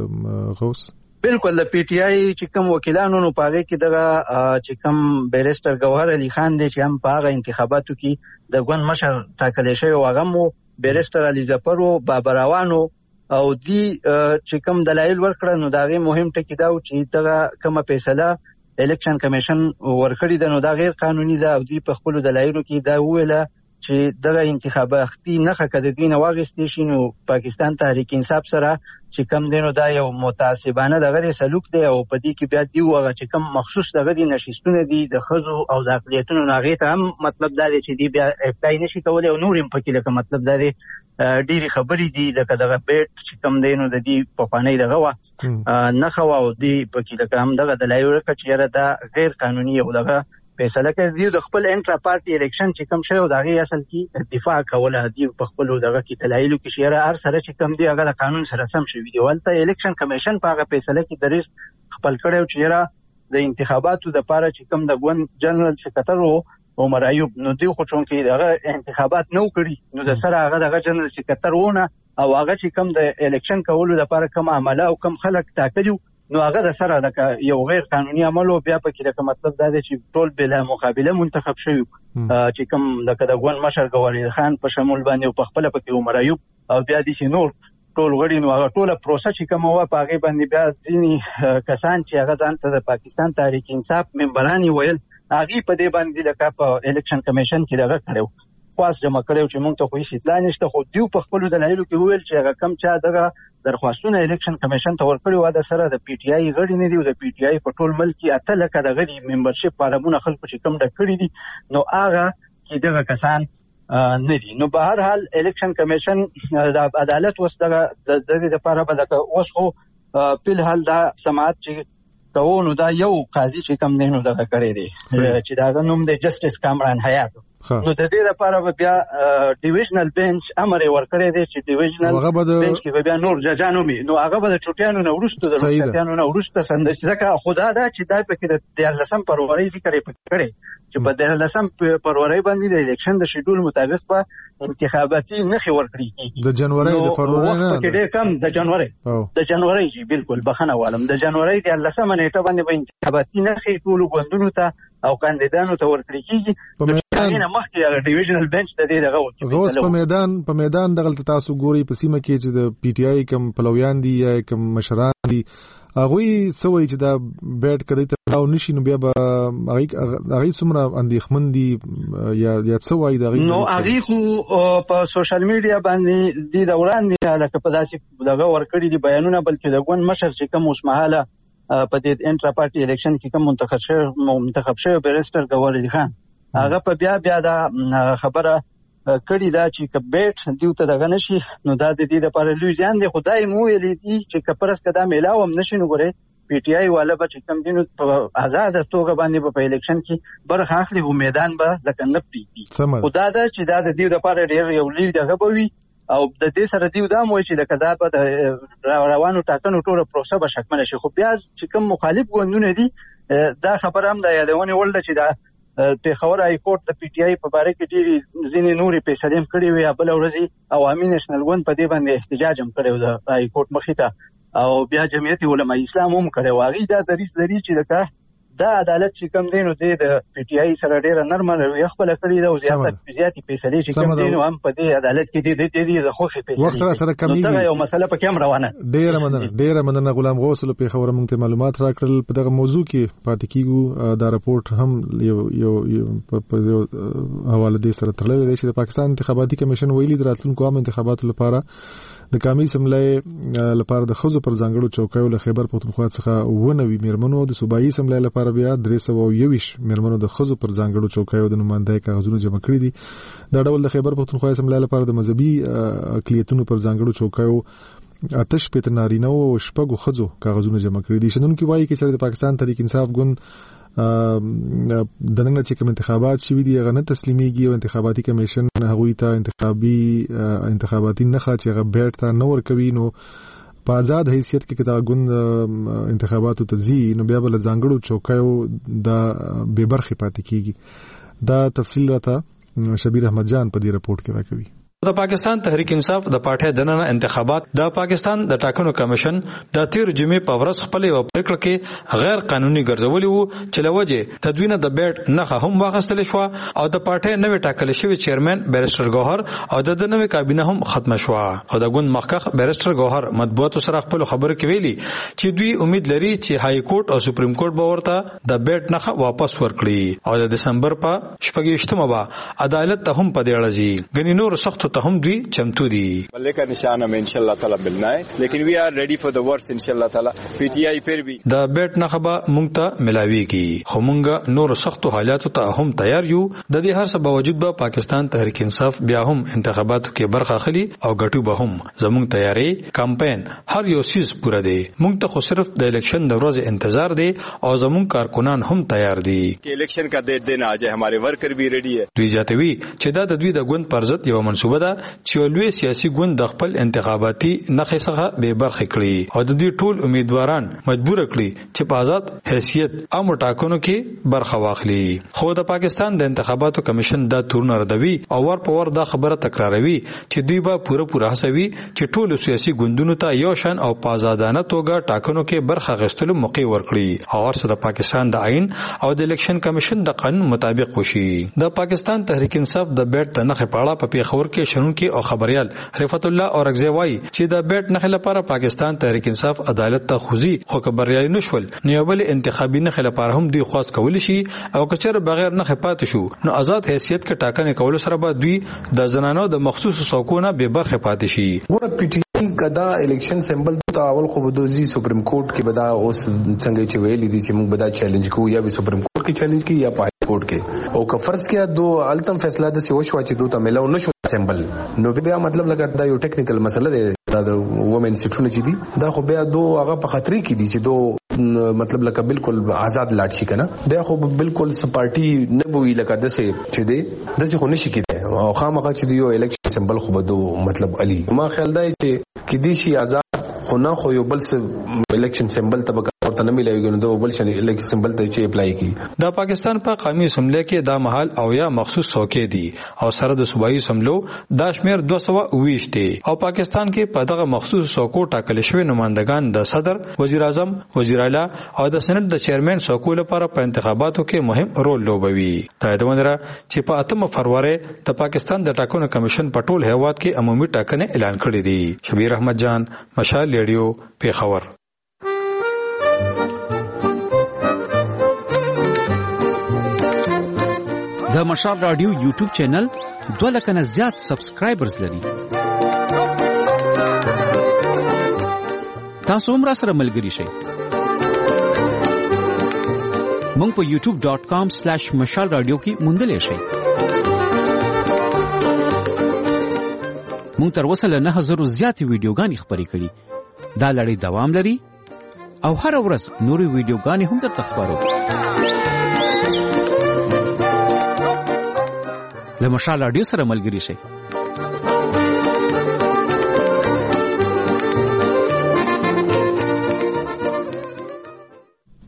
دي غوث بالکل د پی ټی آی چې کوم وکیلانو نو پاره کې دغه چې کوم بیرستر گوهر علي خان دی چې هم په هغه انتخاباتو کې د ګوند مشر ټاکل شوی و هغه مو بیرستر علي ظفر او بابراوانو او دی چې کوم دلایل ورکړه نو داغه مهم ټکی دا چې دغه کومه فیصله الیکشن کمیشن ورکړي د نو دا غیر قانوني ده او دی په خپل دلایلو کې دا ویله چې دغه انتخاباتي نه خکې دین واغستې شي نو پاکستان تحریک انصاف سره چې کوم دینو دا یو متعصبانه دغه سلوک دی او په دې کې بیا دی هغه چې کوم مخصوص دغه دي نشستونه دي د خزو او د اقلیتونو ناغې ته هم مطلب دا دی چې دی بیا اپلای نشي کولای او نور هم پکې لکه مطلب دا دی ډېری خبرې دي لکه دغه بیٹ چې کوم دینو د دې په پانې دغه وا نه خو او دی پکې لکه هم دغه دلایل ورکړي چې دا غیر قانوني او دغه فیصله کوي د خپل انټرا پارټي الیکشن چې کوم شی او دغه اصل کې دفاع کوله دی په خپل دغه کې دلایل کې شیره هر سره چې کوم دی هغه قانون سره سم شوی دی ولته الیکشن کمیشن په هغه فیصله کې دریس خپل کړو چې د انتخاباتو د لپاره چې کوم د ګوند جنرال سکرټر عمر ایوب نو دی خو چون کې دغه انتخابات نو کړی نو د سره هغه دغه جنرال سکرټر ونه او هغه چې کوم د الیکشن کولو لپاره کوم عمله او کوم خلک ټاکلو نو هغه د سره لکه یو غیر قانوني عمل او بیا پکې لکه مطلب دا دی چې ټول بلا مقابله منتخب شوی چې کوم لکه د ګوند مشر ګوهر خان په شمول باندې په خپل پکې عمر ایوب او بیا د نور ټول غړي نو هغه ټوله پروسه چې کوم و په هغه باندې بیا ځینی کسان چې هغه ځان ته د پاکستان تحریک انصاف ممبرانی ویل هغه په دې باندې لکه په الیکشن کمیشن کې دغه کړو خاص جمع کړو چې موږ ته خو هیڅ اطلاع نشته خو دیو په خپل دلایلو کې ویل چې هغه کم چا دغه درخواستونه الیکشن کمیشن ته ورکړي و د سره د پی ټی آی غړي نه دی او د پی ټی آی په ټول ملک کې اته لکه دغه دی ممبرشپ فارمونه خلکو چې کم ډک کړي دي نو هغه کې دغه کسان نه دي نو په هر حال الیکشن کمیشن د عدالت وسدغه د دې لپاره به اوس خو په حال دا سماعت چې کوونو دا یو قاضي چې کم نه نو دغه کړی دی چې دا نوم دی جسټس کامران حیات نو د دې لپاره بیا ډیویژنل بنچ امر ورکړی دی چې ډیویژنل بنچ کې بیا نور ججانو می نو هغه به چټیانو نه ورسته د چټیانو نه ورسته ځکه خدا دا چې دای په کې د 13 فروری ذکر کړي چې په 13 فروری باندې د الیکشن د شیډول مطابق په انتخاباتي نخي ورکړي د جنوري د فروری نه کې ډېر کم د جنوري جی بالکل بخنه والم د جنوري د 13 نیټه باندې په انتخاباتي نخي ټول غوندونو ته او کاندیدانو ته ورکړي کیږي مخکې ډیویژنل بنچ د دې دغه روز په میدان دغه تاسو ګوري په سیمه کې چې د پی ټی آی کم پلویان دي یا کم مشران دي هغه سوي چې دا بیٹ کړی ته او نشي نو بیا به هغه څومره اندېښمن دي یا سوي دغه نو هغه خو په سوشل میډیا باندې د دوران دي لکه په داسې دغه ورکړي دي بیانونه بلکې د ګوند مشر چې کوم اوسمهاله په دې انټرا پارټي الیکشن کې کوم منتخب شوی بیرستر ګوهر علي خان هغه په بیا دا خبره کړی دا چې کبیټ دیو ته دغه نشي نو دا د دې لپاره لوی ځان دی خدای مو ویلي دي چې کپرس کدا میلاوم نشي نو ګره پی ټی آی والا به چې کم دینو په آزاد توګه باندې په الیکشن کې برخه اخلي او میدان به لکه نه پیږي خدا دا چې دا د دې لپاره ډېر یو لوی دغه بوي او د دې سره دیو دا موي چې د کدا په روانو ټاکنو ټوله پروسه به شکمنه شي. خو بیا چې کوم مخالف ګوندونه دي دا خبر هم د یادونه ولده چې دا پیښور های کورټ د پی ټی آی په باره کې ډېری ځینې نورې فیصلې هم کړې وي. بل ورځ عوامي نېشنل ګوند په دې باندې احتجاج هم کړی و د های کورټ مخې ته او بیا جمعیت علماء اسلام هم کړی و. هغوی دا دریځ لري چې دا عدالت چې کوم دی نو د پی ټی آی سره ډېره نرمه رویه خپله کړې ده او زیاتې فیصلې چې کوم دی نو هم په دې عدالت کې د خوښې فیصلې نو دغه یو مسله پکې هم روانه. ډېره مننه غلام غوث له پېښور موږ ته معلومات راکړل. په دغه موضوع کې پاتې کېږو. دا راپورټ هم یو حواله دې سره تړلی دی چې د پاکستان انتخاباتي کمیشن ویلي د راتلونکو عام انتخاباتو لپاره د کامل سملای لپاره د ښځو پر ځانګړو چوکیو له خیبر پښتونخوا څخه 90 میرمنو د صوبایي سملای لپاره بیا 321 میرمنو د ښځو پر ځانګړو چوکیو د نمائندګۍ کاغذونه جمع کړي دي. دا ډول د خیبر پښتونخوا سملای لپاره د مذهبي اقلیتونو پر ځانګړو چوکیو آتش پېت نارینه او شپږو ښځو کاغذونه جمع کړي دي. شنونکي وایي چې د پاکستان تحریک انصاف ګوند د نن چې کوم انتخابات شوي دي هغه نه تسلیميږي او انتخاباتي کمیشن هغوی ته انتخاباتي نخښه چې هغه بیرته ته نه ورکوي. نو په آزاد حیثیت کې کدا ګوند انتخاباتو ته ځي نو بیا بل ځانګړو چوکیو د بے برخې پاتې کیږي. دا تفصیل راته شبیر احمد جان په دې رپورټ کې راکوي. د پاکستان تحریک انصاف د پاټه دننه انتخابات د پاکستان د ټاکنو کمیشن د 13 جمعې په ورځ خپل یو پریکړه کې غیر قانوني ګرځولي وو چې لوجه تدوین د بیټ نه هم واغستل شو او د پاټه نوې ټاکل شوی چیرمن بیرستر ګوهر او د نوې کابینه هم ختم شو. او د ګوند مخکخ بیرستر ګوهر مطبوعاتو سره خپل خبرو کې ویلي چې دوی امید لري چې های کورټ او سپریم کورټ به ورته د بیټ نه واپس ورکړي او د دسمبر په 28مه به عدالت ته هم پدې اړځي. غنی نور سخت ته هم دوی چمتو دي. بلے کا نشان ہمیں انشاءاللہ تعالی ملنا ہے لیکن وی آر ریڈی فار the worst انشاءاللہ تعالی. پی ٹی آئی پھر بھی دا بیٹ نخبه مونږ ته ملاويږي خو مونږ نور سختو حالاتو ته هم تیار یو. د دې هر څه باوجود به پاکستان تحریک انصاف بیا هم انتخاباتو کې برخه اخلي او ګټو به هم. زموږ تیاری کمپاین هر یو سیس پوره دی. مونږ ته خو صرف د الیکشن د ورځې انتظار دی او زموږ کارکنان هم تیار دي کہ الیکشن کا ډیټ دینا آ جائے. ہمارے ورکر بھی ریڈی ہے. دوی جاتوي چې دا د دوی د ګوند پرځت یو منصوبه ده چې لوی سیاسي ګوند د خپل انتخاباتي نخښه څخه به برخه کړي او د دې ټول امیدواران مجبور کړي چې په آزاد حیثیت عام ټاکنو کې برخه واخلي. خو د پاکستان د انتخاباتو کمیشن دا تورن ردوي او ور په ور دا خبره تکراروي چې دوی به پوره هڅوي چې ټول سیاسي ګوندونو ته یو شان او په آزادانه توګه ټاکنو کې برخه غوښتلو موقع ورکړي او ورسره د پاکستان د آئین او د الیکشن کمیشن د قانون مطابق وشي. د پاکستان تحریک انصاف د بیٹ د نخښه پاړه په پیښور کې شنونکي او خبريال رفعت الله اورغزی وایي چې د بیٹ نخښه لپاره پاکستان تحریک انصاف عدالت ته خوځي خو خبريال نشول نو بل انتخابي نخښه لپاره هم دوی خواست کول شي او کچره بغیر نخښه پاتې شو نو آزاد حیثیت کې ټاکنې کول سره به دوی د زنانو د مخصوص څوکونه به برخه پاتې شي. ګوره پی ټی کدا الیکشن سمبل ته اول خو بدوزي سپریم کورټ کې بدا اوس څنګه چې ویلي دي چې موږ بدا چیلنج کوو یا به سپریم کورټ کې چیلنج کی یا پای کورټ کې او که فرض کیا دو التم فیصله د سی وشو چې دوه ملو نشو سمبل نو بیا مطلب لګا دا یو ټیکنیکل مسله ده د وومن سټونه چې دي دا خو بیا دو هغه په خطرې کې دي چې دو مطلب لکه بالکل آزاد لاټ شي کنه بیا خو بالکل سپارټي نه بوي لکه دسه چې دي دسه خو نشي کېده او خامخا چې دی یو الیکشن سمبل خو بدو مطلب علي ما خیال دی چې کې دي شي آزاد خو نه خو یو بل څه الیکشن سمبل ته ورته نه ملایږي نو د بل شي الیکشن سمبل ته چې اپلای کی. د پاکستان په قومي اسمبلی کې دا محل او یا مخصوص څوکۍ دي او سره د صوبایي اسمبلو دا شمیر 220 دي او پاکستان کې په دغه مخصوص څوکو ټاکل شوی نمائندگان د صدر، وزیر اعظم، وزیر اعلی او د سېنات د چیرمن څوکو لپاره په انتخاباتو کې مهم رول لوبوي. دا د وندره چې په 8 فروری د پاکستان د ټاکنو کمیشن په ټول هیواد کې عمومي ټاکنې اعلان کړې دي. شبیر احمد جان، مشال ریډیو، پیښور. د مشال رادیو یوټیوب چینل 2 لک نه زیات سبسکرایبرز لري. تاسو هم را سره ملګري شئ. مونږ په youtube.com/مشال رادیو کې موندلې شئ. مونږ تر اوسه له 9000 زیاتې ویډیوګانې خپرې کړي. دا لړۍ دوام لري او هر ورځ نورې ویډیوګانې هم درته خپرو. له مشال رادیو سره ملګري شئ.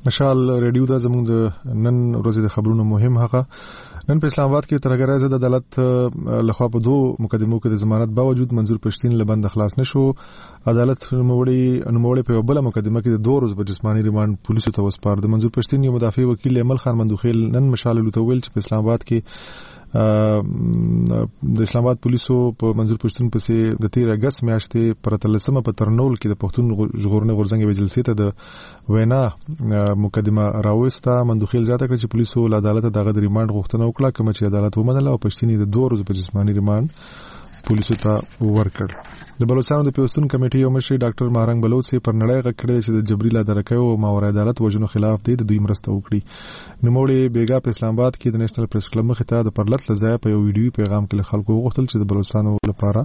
مشال ریډیو دا زموږ د نن ورځې د خبرونو مهم هغه نن په اسلام آباد کې ترګره زده عدالت لخوا په دوه مقدمو کې د ضمانت باوجود منظور پښتين لبند خلاص نشو. عدالت نوموړي په بل مقدمه کې د 2 ورځې په جسماني ریماند پولیسو ته وسپار. د منظور پښتين یو مدافع وکیل امل خان مندوخیل نن مشال لوتویل چې په اسلام آباد کې د اسلام آباد پولیسو په منظور پښتون پسې د 13 اگست میاشتې پر 13 په ترنول کې د پښتون ژغورنې غورځنګ وجلسې ته د وینا مقدمه راوسته. مندوخیل زیاته کړ چې پولیسو له عدالت دغه د ریماند غوښتنه وکړه کوم چې عدالت ومنله او پښتني د 2 ورځې په جسماني ریماند پولیسو ته ورکړ. د بلوچستان د پیوستون کمیټې یو مشر ډاکټر مارنګ بلوچ په نړۍ غږ کړی چې د جبري لادرکۍ او ماورا عدالت وژنو خلاف دی د دوی مرسته وکړي. نوموړي بیګا په اسلام آباد کې د نېشنل پریس کلب مخې ته د پرلط لځای په یو ویډیو پیغام کې خلکو وغوښتل چې د بلوچستان لپاره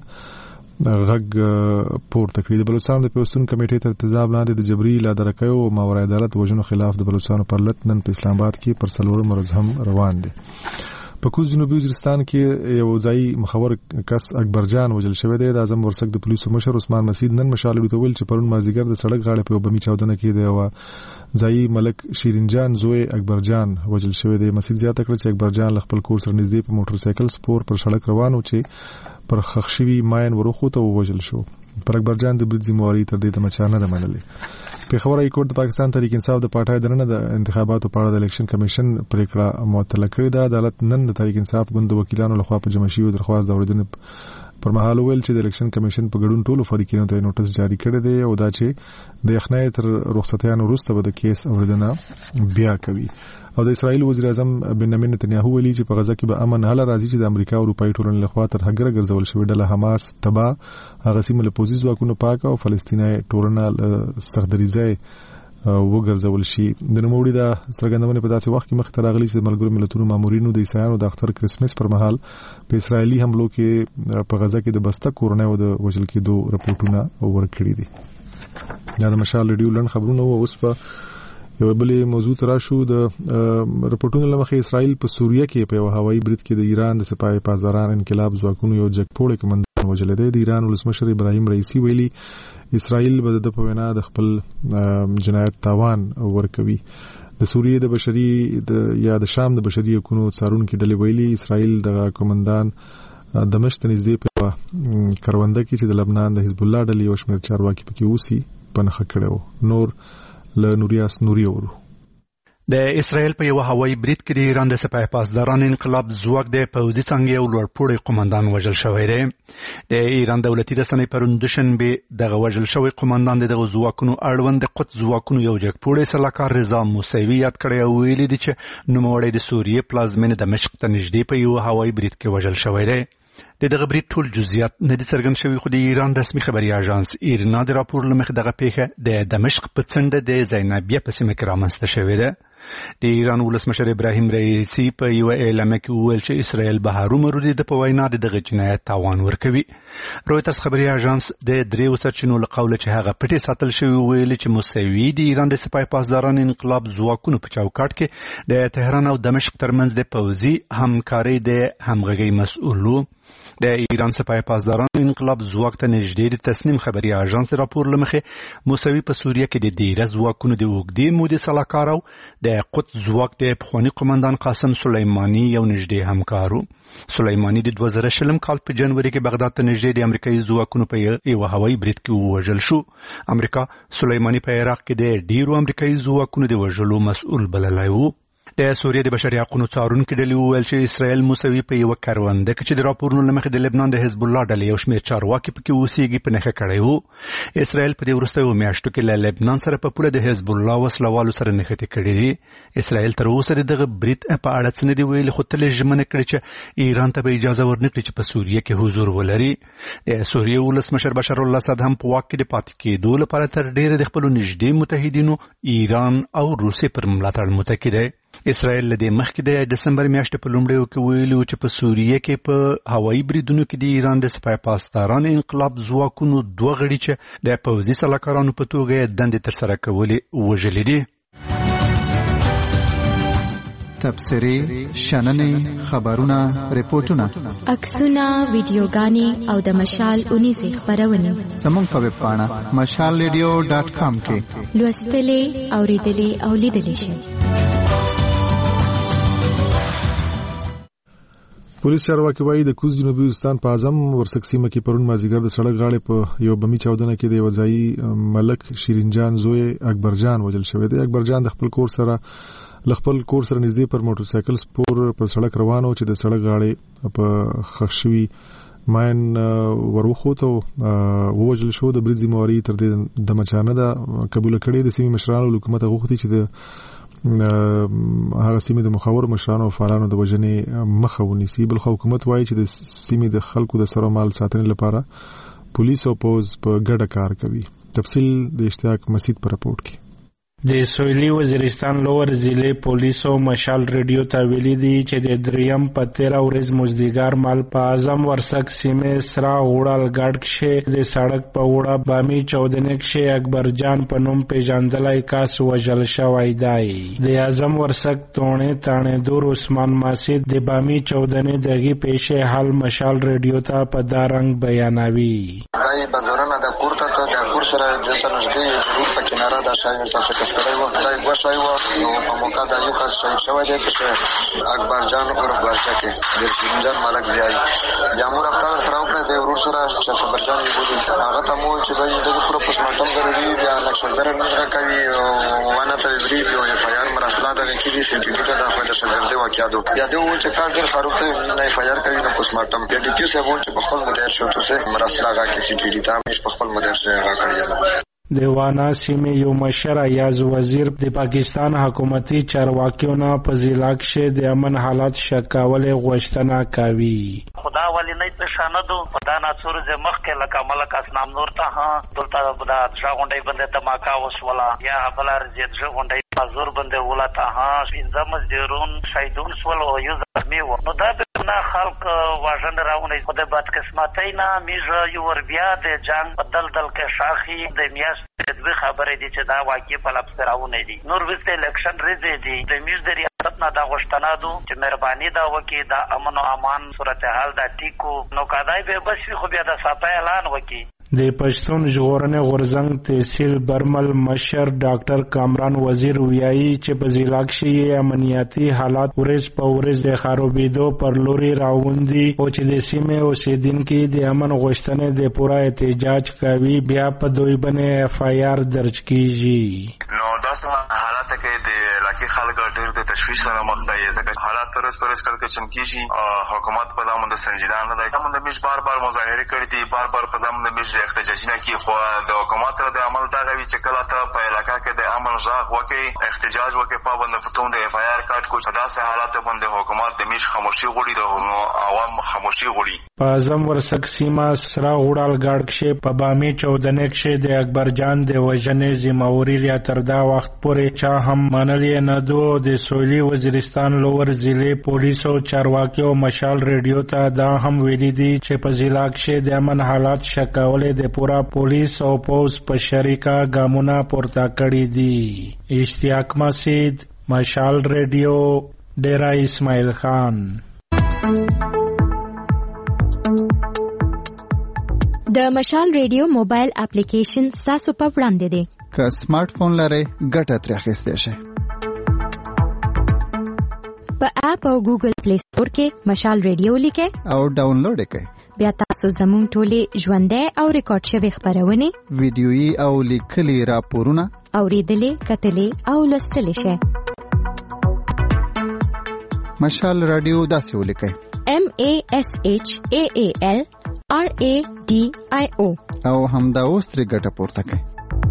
غږ پورته کړي. د بلوچستان د پیوستون کمیټې تر تنظیم لاندې د جبري لادرکۍ او ماورا عدالت وژنو خلاف د بلوچستان پرلط نن په اسلام آباد کې پر 4 مرز هم روان دي. په کوز جنوبي وزیرستان کې یو ځای مخور کس اکبر جان وجل شوی دی. د اعظم ورسک د پولیسو مشر عثمان مسعود نن مشال لوتول چې پرون مازیګر د سړک غاړه په بمی چاودنه کې دی او ځای ملک شیرین جان زوی اکبر جان وجل شوی دی. مسعود زیاته کړ چې اکبر جان خپل کور سره نږدې په موټر سایکل سپور پر سړک روانو چې پر خښوي ماین ورخو ته وجل شو. پر اکبر جان د برید ذمہواری تر دې تمچا نه ده منلې. په خبره یې کوټ د پاکستان تحریک انصاف د پارټای درنه د انتخاباتو په اړه د الیکشن کمیشن پریکړه معطله کړې ده. عدالت نن د تحریک انصاف ګوند وکیلانو لخوا په جمع شوی درخواست د اوریدنې پر مهال ویل چې د الیکشن کمیشن په ګډون ټولو فریقونو ته نوټس جاری کړی دی او دا چې د یخنۍ تر رخصتیانو وروسته به د کیس اوریدنه بیا کوي. او د اسرائیل وزیر اعظم بنیامین نتنیاهو ویلي چې په غزه کې به امن حل راځي چې د امریکا او اروپאי ټولنې لخوا تر هغه ګرځول شوی ډله حماس تبا هغه سیمه له پوزي ځواکونو پاک او فلسطیني ټولنه سختدریزه وګرځول شي. د نوموړي د څرګندونې په داسې وخت کې مخ ته راغلي چې د ملګرو ملتونو مامورینو د عیسایانو د اختر کرسمس پر مهال په اسرایلی حملو کې په غزه کې د بسته کورنۍ او د وژل کېدو رپورټونه ورکړي دي. دا د مشال ریډیو لن خبرونه وو. اوس په یو بلې موضوع تراشو. د رپورټونو لمخې اسرائیل په سوریه کې په یو هوایي برید کې د ایران د سپاه پاسداران انقلاب ځواکونو یو جګپوړی کمانډر وژل دی. د ایران ولسمشر ابراهیم رئیسی ویلي اسرائیل به د په وینا د خپل جنایت تاوان ورکوي. د سوریې د بشري یا د شام د بشري حقوقو څارونکو ډلې ویلي اسرائیل د کمانډان دمشق نږدې په کرونده کې چې د لبنان د حزب الله ډلې او شمیر چارواکي پکې اوسي پنهخه کړو. نور له نوریاس نوري ورو د اسرائیل په یو هوایي برید کې د ایران د سپاه پاسداران انقلاب ځواک د پوځي څنګه یو لوړپوړی قومندان وژل شوی دی. د ایران دولتي رسنۍ پرون دوشنبه دغه وژل شوی قومندان دغه ځواکونو اړوند د قدس ځواکونو یو جګپوړی سلاکار رضا موسوي یاد کړی او ویلي دی چې نوموړی د سوریې پلازمینه دمشق ته نږدې په یو هوایي برید کې وژل شوی دی. دغه برید ټول جزئیات نه دي څرګند شوي خو د ایران رسمي خبري اژانس ایرنا د راپور لمخې دغه پیښه د دمشق په څنډه د زینبیه په سیمه کې رامنځته شوې ده. د ایران ولسمشر ابراهیم رئیسی په یو اعلامیه کې وویل چې اسرائیل به هرومرو د په وینا دغه جنایت تاوان ورکوي. رویترز خبري اژانس د دریو سرچینو له قوله چې هغه پټي ساتل شوی ویل چې موسوي د ایران د سپاه پاسداران انقلاب ځواکونو په چوکاټ کې د تهران او دمشق ترمنځ د پوځي همکارۍ د همغږۍ مسؤل. د ایران سپاه پاسداران انقلاب ځواک ته نږدې د تسنیم خبري اژانس راپور لمخې موسوي په سوریه کې د ډیره ځواکونو د اوږدې مودې سلاکار او د قدس ځواک د پخوانی قومندان قاسم سلیمانی یو نږدې همکارو. سلیمانی د 2020 کال په جنوري کې بغداد ته نږدې د امریکایي ځواکونو په یو هوایي برید کې وژل شو. امریکا سلیمانی په عراق کې د ډیرو امریکایي ځواکونو د وژلو مسؤل بللی و. د سوریې د بشري حقوقو څارونکو ډلې وویل چې اسرائیل موسوي په یو کرونده کې چې د راپورونو لمخې د لبنان د حزب الله ډلې یو شمېر چارواکي پکې اوسېږي په نښه کړی وو. اسرائیل په دې وروستیو میاشتو کې له لبنان سره په پوره د حزب الله وسلوالو سره نښتې کړي دي. اسرائیل تر اوسه دغه برید په اړه څه نه دي ویلي خو تل ژمنه کړې چې ایران ته به اجازه ورنکړي چې په سوریه کې حضور ولري. د سوریې ولسمشر بشار الاسد هم په واک کې د پاتې کېدو لپاره تر ډېره د خپلو نږدې متحدینو ایران او روسیې پر ملاتړ متکی دی. اسرائیل له دې مخکې د دسمبر میاشتې په لومړیو کې ویلي چې په سوریه کې په هوایي بریدونو کې د ایران د سپاه پاسداران انقلاب ځواکونو 2 غړي چې د پوځي سلاکارانو په توګه دندې ترسره کولې وژلي دي. تبصرې شننې خبرونه ریپورتونه عکسونه ویډیوګانې او د مشال اونیزې خبرونه زموږ په ویب پاڼه mashalradio.com کې لوستلې اوریدلې او لیدلې شئ. پولیس چارواکي وايي د کوز جنوبي وزستان په اعظم ورسک سیمه کې پرون مازیګر د سړک غاړې په یو بمي چاودنه کې د وځایي ملک شیرین جان زوی اکبر جان وژل شوی دی. اکبر جان د خپل کور سره نږدې پر موټر سایکل سپور پر سړک روانو چې د سړک غاړې په خښوي ماین وروخوته ووجل شو. د بریزي موري تر دې د مچانه د قبول کړي د سیمې مشرانو حکومت غوښتي چې د هغه سیمې د مخاور مشرانو او فعالانو د وژنې مخه ونیسي. بل خو حکومت وایي چې د سیمې د خلکو د سر او مال ساتنې لپاره پولیس او پوز په ګډه کار کوي. تفصیل د اشتیاق مسعود په راپورټ کې. د سویلي وزیرستان لوور ضلع پولیسو مشال ریډیو ته ویلي دي چې د دریم په 13 ورځ مزدګار مال په اعظم ورسک سیمه سرا وړال ګډ کې د سړک په وړه بامي چودنې کې اکبر جان په نوم پیژندلای کاس وژل شوی دی. د اعظم ورسک تانه دور عثمان ماسید د بامي چودنې دغه پیښه حال مشال ریډیو ته په دارنګ بیانوي. دای بازارونه د کورته ته د کور سره د تنشدي روډ په کناره د شایر ته کړی و دای غوښای و نو په موقع د یو کس شوی دی چې اکبر جان اور برچا کې د شینجان ملک ځای جامور افطار سره وکړه د ورور سره چې اکبر جان یې بوزي هغه ته مو چې د پرو پوسټمارټم ضروري بیا نقشه زره نشګه کوي ونه ته ویری یو فایل مراسلات د کې دي سټیټیو ته د خپل شګرده واقعاتو بیا د و چې کار ډېر خروب ته نه فایل کوي نو پوسټمارټم کې ډیټیو سه وو چې په خپل مدیر شو ته مراسلات کې سټیټیو ته په خپل مدیر سره راکړی. د وانا سیمې یو مشر ایاز وزیر د پاکستان حکومتي چارواکیو نه په ضلع کې د امن حالات شکاولې غوښتنه کوي. خدا ولی نه پېښاندو پتا نه څور زمخ کې لکه ملک اسنام نور ته دلته د ځاغونډي بنده تماکا وسولا یا بلار زید ځاغونډي حضور بنده ولته پنځه مزدورون شهیدون سول او یو زخمی و. نو دا نه خلق واژن راونه خدای باد قسمتای نه میژه یو ور بیا د جنگ بدل کې شاخي د میاش د خبرې دي چې دا واقعي په لپس راونه دي. نور وسته الیکشن ریزه دي د میژ د ریاست نه دا غوښتنه دو چې مهرباني دا وکي دا امن او امان صورتحال دا ټیکو نو کدای به بس خو بیا د صفای اعلان وکي. د پښتون ژغورنې غورزنګ تحصیل برمل مشر ډاکټر کامران وزیر ویایي چې په ضلع کې امنیتي حالات ورځ په ورځ د خرابېدو پر لوري راوندي او چې د سیمې اوسیدونکو د امن غوښتنې د پوره احتجاج کوي بیا په دوی باندې اف آی آر درج کیږي. نو دا څنګه حالات کې د علاقې خلک ډېر د تشویش سره مخ دي ځکه حالات ترس پرس کړه چې کیږي حکومت په دامن د سنجیدان نه دی کوم د مش بار مظاهره کړې دي بار په دامن د مش احتجاجونه کې خو د حکومت سره د عمل دا غوي چې کله ته په علاقې کې د امن ځاغ وکي احتجاج وکي پابند فتون د اف آی آر کارت کو صدا سه حالات باندې حکومت د مش خاموشي غوړي د عوام خاموشي غوړي. په اعظم ورسک سیمه سرا وړال ګاډ کې په بامي چودنې کې د اکبر جان د وژنې ذمہواری لري تر دا وخت پورې چا هم منلې نه دو. د سویلي وزیرستان لوور ضلع پولیسو چارواکیو مشال ریډیو ته دا هم ویلي دي چې په ضلع کې د امن حالات شکاولې د پورا پولیس او پوز په شریکا ګامونه پورته کړی دي. اشتیاق مسعود مشال ریډیو ډیرا اسماعیل خان. د مشال ریډیو موبایل اپلیکیشن تاسو په وړاندې دی. که سمارټ فون لرئ ګټه ترې اخیستئ شئ. په اپ او ګوګل پلی سٹور کې مشال ریډیو لیکئ او ډاونلوډ کړئ. بیا تاسو زموږ ټولې ژوندۍ او ریکارډ شوی خبرونه ویډیويي او لیکلي راپورونه اوریدلې کتلې او لوستلې شئ. مشال رادیو داسې ولیکئ MASHAALRADIO او همدا اوس ترې ګټه پورته کړئ.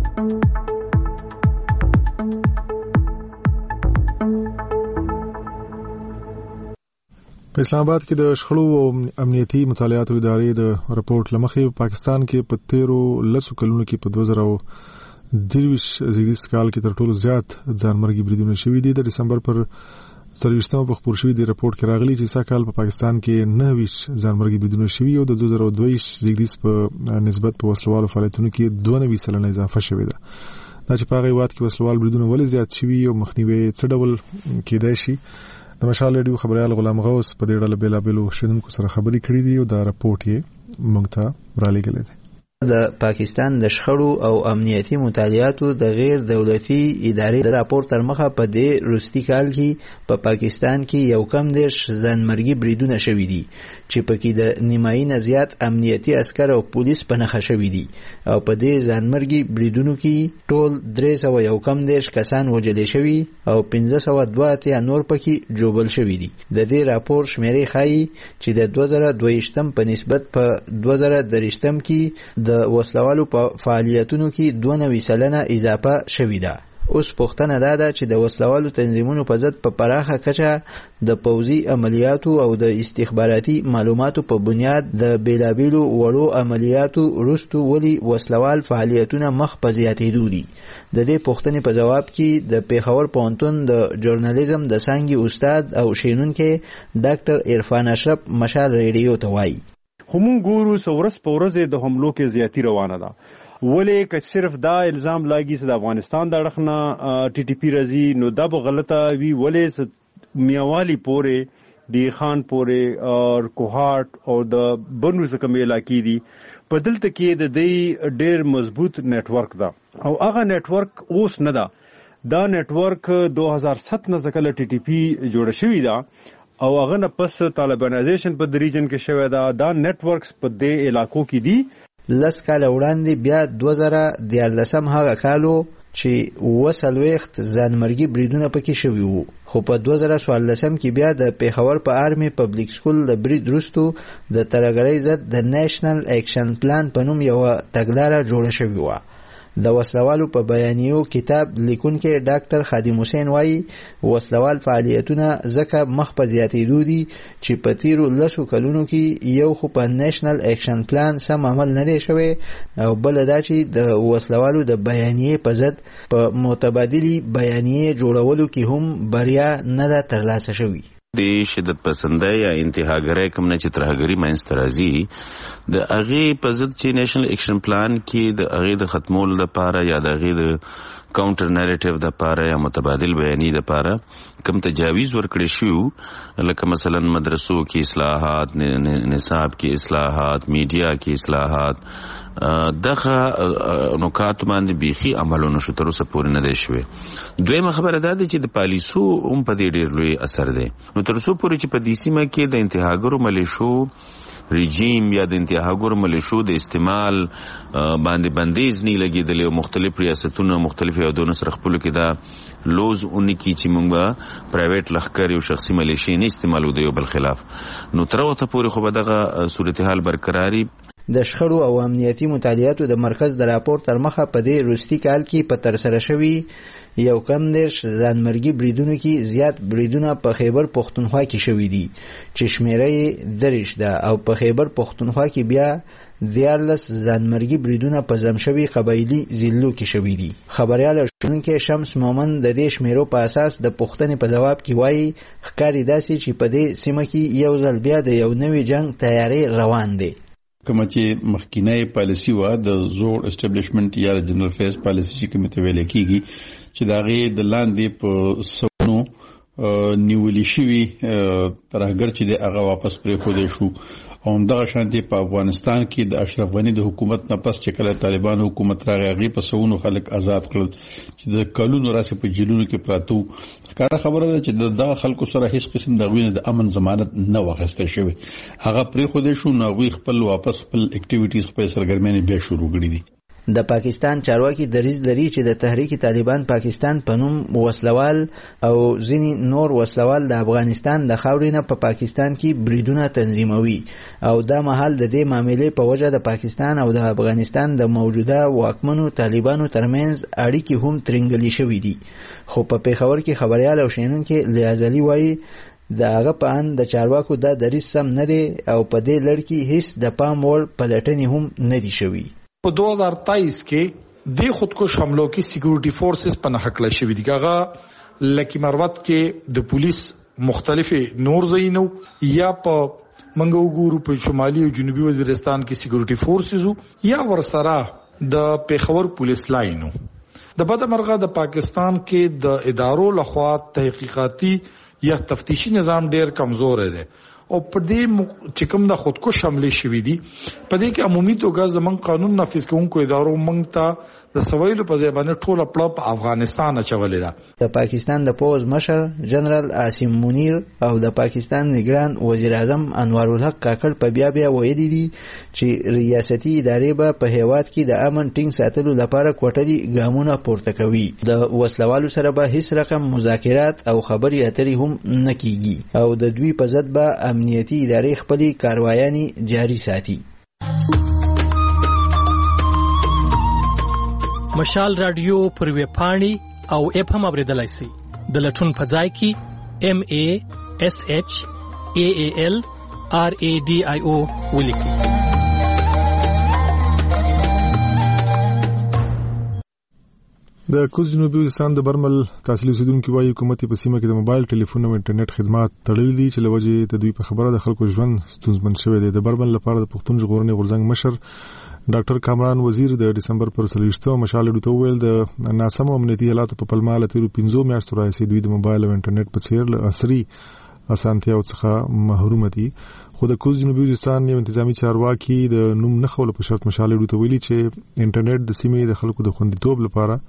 په اسلام آباد کې د شخړو او امنیتي مطالعاتو ادارې د راپورټ لمخې پاکستان کې په 13 کلونو کې په 2023 زیږدیز کال کې تر ټولو زیات ځانمرګي بریدونه شوي دي. د دسمبر پر 23 په خبر شوی دی راپورټ کې راغلی چې ساکال په پاکستان کې 29 ځانمرګي بریدونه شوي او د 2022 زیږدیز په نسبت په وسلوالو فعالیتونو کې 92% اضافه شوې ده. د دا چې په هغه وخت کې وسلوال بریدونه ولې زیات شوي او مخنیوي څه ډول کېدای شي. د مشال ریډیو خبريال غلام غوث په دې ډول بیلابلو شنونکو سره خبرې کړې دي او دا راپورټ یې موږ ته را لېږلی دی. د پاکستان د شخړو او امنیتي مطالعاتو د غیر دولتي ادارې د راپور تر مخه په دې روستي کال کې په پاکستان کې یو کم 10 ځانمرګي بریدونه شوي دي چې پکې د نیمایي نه زیات امنیتي عسکر او پولیس په نښه شوي دي او په دې ځانمرګي بریدونو کې ټول 311 کسان وژل شوي او 502 نور پکې جوړل شوي دي. د دې راپور شمیرې ښایي چې د 2022 په نسبت په 2023 کې د وسلوالو په فعالیتونو کې 92% اضافه شوې ده. اوس پوښتنه ده چې د وسلوالو تنظیمونو په ضد په پراخه کچه د پوځي عملیاتو او د استخباراتي معلوماتو په بنیاد د بیلابیلو وړو عملیاتو وروسته ولې وسلوال فعالیتونه مخ په زیاتېدو دي. د دې پوښتنې په جواب کې د پیښور پوهنتون د ژورنالیزم د څانګې استاد او شینونکی ډاکټر عرفان اشرف مشال ریډیو ته وایي خو مونږ ګورو څورس په ورځ د حملو کې زیاتی روانه ده. ولې که صرف دا الزام لاګي چې د افغانستان د اړخ نه ټي ټي پی راځي نو دا به غلطه وي. ولې میاوالی پورې دی خان پورې او کوهاټ او د بنو څخه علاقې دي په دلته کې د دې ډېر مضبوط نتورک ده او هغه نتورک اوس نه ده. دا نتورک 2007 نه ځکه ټي ټي پی جوړ شوی ده او هغه نه پس طالبانایزیشن په ریجن کې شوی دا نتورکس په دې علاقو کې دي. لس کال وړاندې بیا 2013 هغه کالو چې وسلويخت ځانمرګي بریدونه پکې شوي وو خو په 2014 کې بیا د پیښور په آرمي پبلک سکول د برید وروسته د ترهګرۍ ضد د نېشنل اکشن پلان په نوم یو تګلاره جوړه شوې وه. د وسلوالو په بیانیو کتاب لیکونکي ډاکټر خادم حسین وایي وسلوال فعالیتونه ځکه مخ په زیاتېدو دي چې په تیرو 10 کلونو کې یو خو په نېشنل اکشن پلان سم عمل نه دی شوی او بل دا چې د وسلوالو د بیانیې په ضد په متبادلي بیانیې جوړولو کې هم بریا نه ده ترلاسه شوې. د شدت پسندۍ یا انتهاګرۍ کوم نه چې ترهګري منځته راځي د هغې په ضد چې نیشنل اکشن پلان کې د هغې د ختمولو لپاره یا د هغې د کاونټر نیریټیو لپاره یا متبادل بیانیې لپاره کوم تجاویز ورکړی شو لکه مثلا مدرسو کې اصلاحات، نصاب کې اصلاحات، میډیا کې اصلاحات، دغه نکات باندې بیخي عملونه شو تر اوسه پورې نه دی شوی. دویمه خبره دا ده چې د پالیسو هم په دې ډېر لوی اثر دی. نو تر اوسه پورې چې په دې سیمه کې د انتهاګرو ملیشو رژیم یا د انتهاګرو ملیشو د استعمال باندې بندیز نه لګیدلی او مختلف ریاستونو مختلف هیوادونو سره خپلو کې دا لوز اونې کې چې موږ پرایویټ لښکر او شخصي ملیشې نه استعمالو د یو بل خلاف. نو تر اوسه پورې خو به دغه صورتحال برقراري. د شخړو او امنیتي مطالعاتو د مرکز د راپور تر مخه په دې روستي کال کې په ترسره شوي یو کم 10 ځانمرګي بریدونو کې زیات بریدونه په خیبر پختونخوا کې شوي دي چې شمیره 30 ده او په خیبر پختونخوا کې بیا 14 ځانمرګي بریدونه په زمشوي قبایلی ضلعو کې شوي دي. خبريال شونکي شمس مومن د دې شمیرو په اساس د پښتنې په جواب کې وایي ښکاری داسې چې په دې سیمه کې یو ځل بیا د یو نوي جنگ تیاری روان دی. کوم چې مخکینی پالیسی و د زوړ اسټابلیشمنت یا جنرال فیس پالیسی چې کوم ته ویل کیږي چې دا غي د لاندې په سونو نیولې شوی ترهګر چې د هغه واپس پرې خو دی شو او همدغه شانتي په افغانستان کې د اشرف غنی د حکومت نه پس چې کله طالبان حکومت راغی هغه په سونو خلک آزاد کړل چې د کلونو راسي په جیلونو کې پراتو ښکاره خبره ده چې د خلکو سره هیڅ قسم د غوینه د امن ضمانت نه واغسته شوی هغه پرې خو دی شو نو غوي خپل واپس خپل اکټیویټیز په سرګرمۍ بیا شروع کړې دي. د پاکستان چارواکي دریځ لري چې د تحریک طالبان پاکستان په نوم وسلوال او ځینی نور وسلوال د افغانستان د خاورې نه په پاکستان کې بریدونه تنظیموي او دا مهال د دې معاملې په وجه د پاکستان او د افغانستان د موجوده واکمنو طالبانو ترمنځ اړیکې هم ترنګلې شوې دي. خو په پیښور کې خبريال او شینونکي لیازلی وایي د هغه په ان د چارواکو دا دریځ سم نه دی او په دې لړ کې هیڅ د پام وړ پلټنې هم نه دي شوي. په 2023 کې د خودکش حملو کې سکیورټي فورسز په نخ کړل شوې دي. هغه لکی مروت کې د پولیس مختلفه نور زینو یا په منګو ګورو په شمالي او جنوبي وزیرستان کې سکیورټي فورسز یا ورسره د پیښور پولیس لاینو د بده مرغه د پاکستان کې د ادارو لخوا تحقیقاتي یا تفتیشي نظام ډیر کمزور دی او په دې چې کوم د خودکش حمله شوې دي په دې کې عمومي توګه زمون قانون نافذ کوونکو ادارو مونږ ته د سویلو په ځای باندې ټوله پړه په افغانستان اچولې ده. د پاکستان د پوز مشر جنرال عاصم منیر او د پاکستان نگران وزیر اعظم انوار الحق کاکړ په بیا ویلي دي چې ریاستي ادارې به په هیواد کې د امن ټینګ ساتلو لپاره کوټلي ګامونه پورته کوي. د وسلوالو سره به هیڅ رقم مذاکرات او خبري اترې هم نه کیږي او د دوی په ضد به امنیتي ادارې خپلې کاروایانې جاري ساتي. مشال رادیو پر ویب پاڼې او اپ هم اوریدلای شئ. د لټون په ځای کې MASHALRADIO ولیکئ. د کوز جنوبي وزیرستان د برمل تحصیلي اوسیدونکو وايي حکومت په سیمه کې د موبایل ټلیفون او انټرنیټ خدمات تړلي دي چې لوجه د دوی په خبره د خلکو ژوند ستونزمن شوی دی. د برمل لپاره د پښتون ژغورنې غورځنګ مشر ډاکټر کامران وزیر د دسمبر پر 23 مشال ډوته ویل د ناسم امنیتي حالاتو په پلمه تیرو 15 میاشتو راځي دوی د موبایل او انټرنیټ په څیر له عصري اسانتیاو څخه محروم دي. خو د کوز جنوبي وزیرستان یو انتظامی چارواکي د نوم نه خول په شرط مشال ډوته ویلي چې انټرنیټ د سیمې د خلکو د خوندیتوب لپاره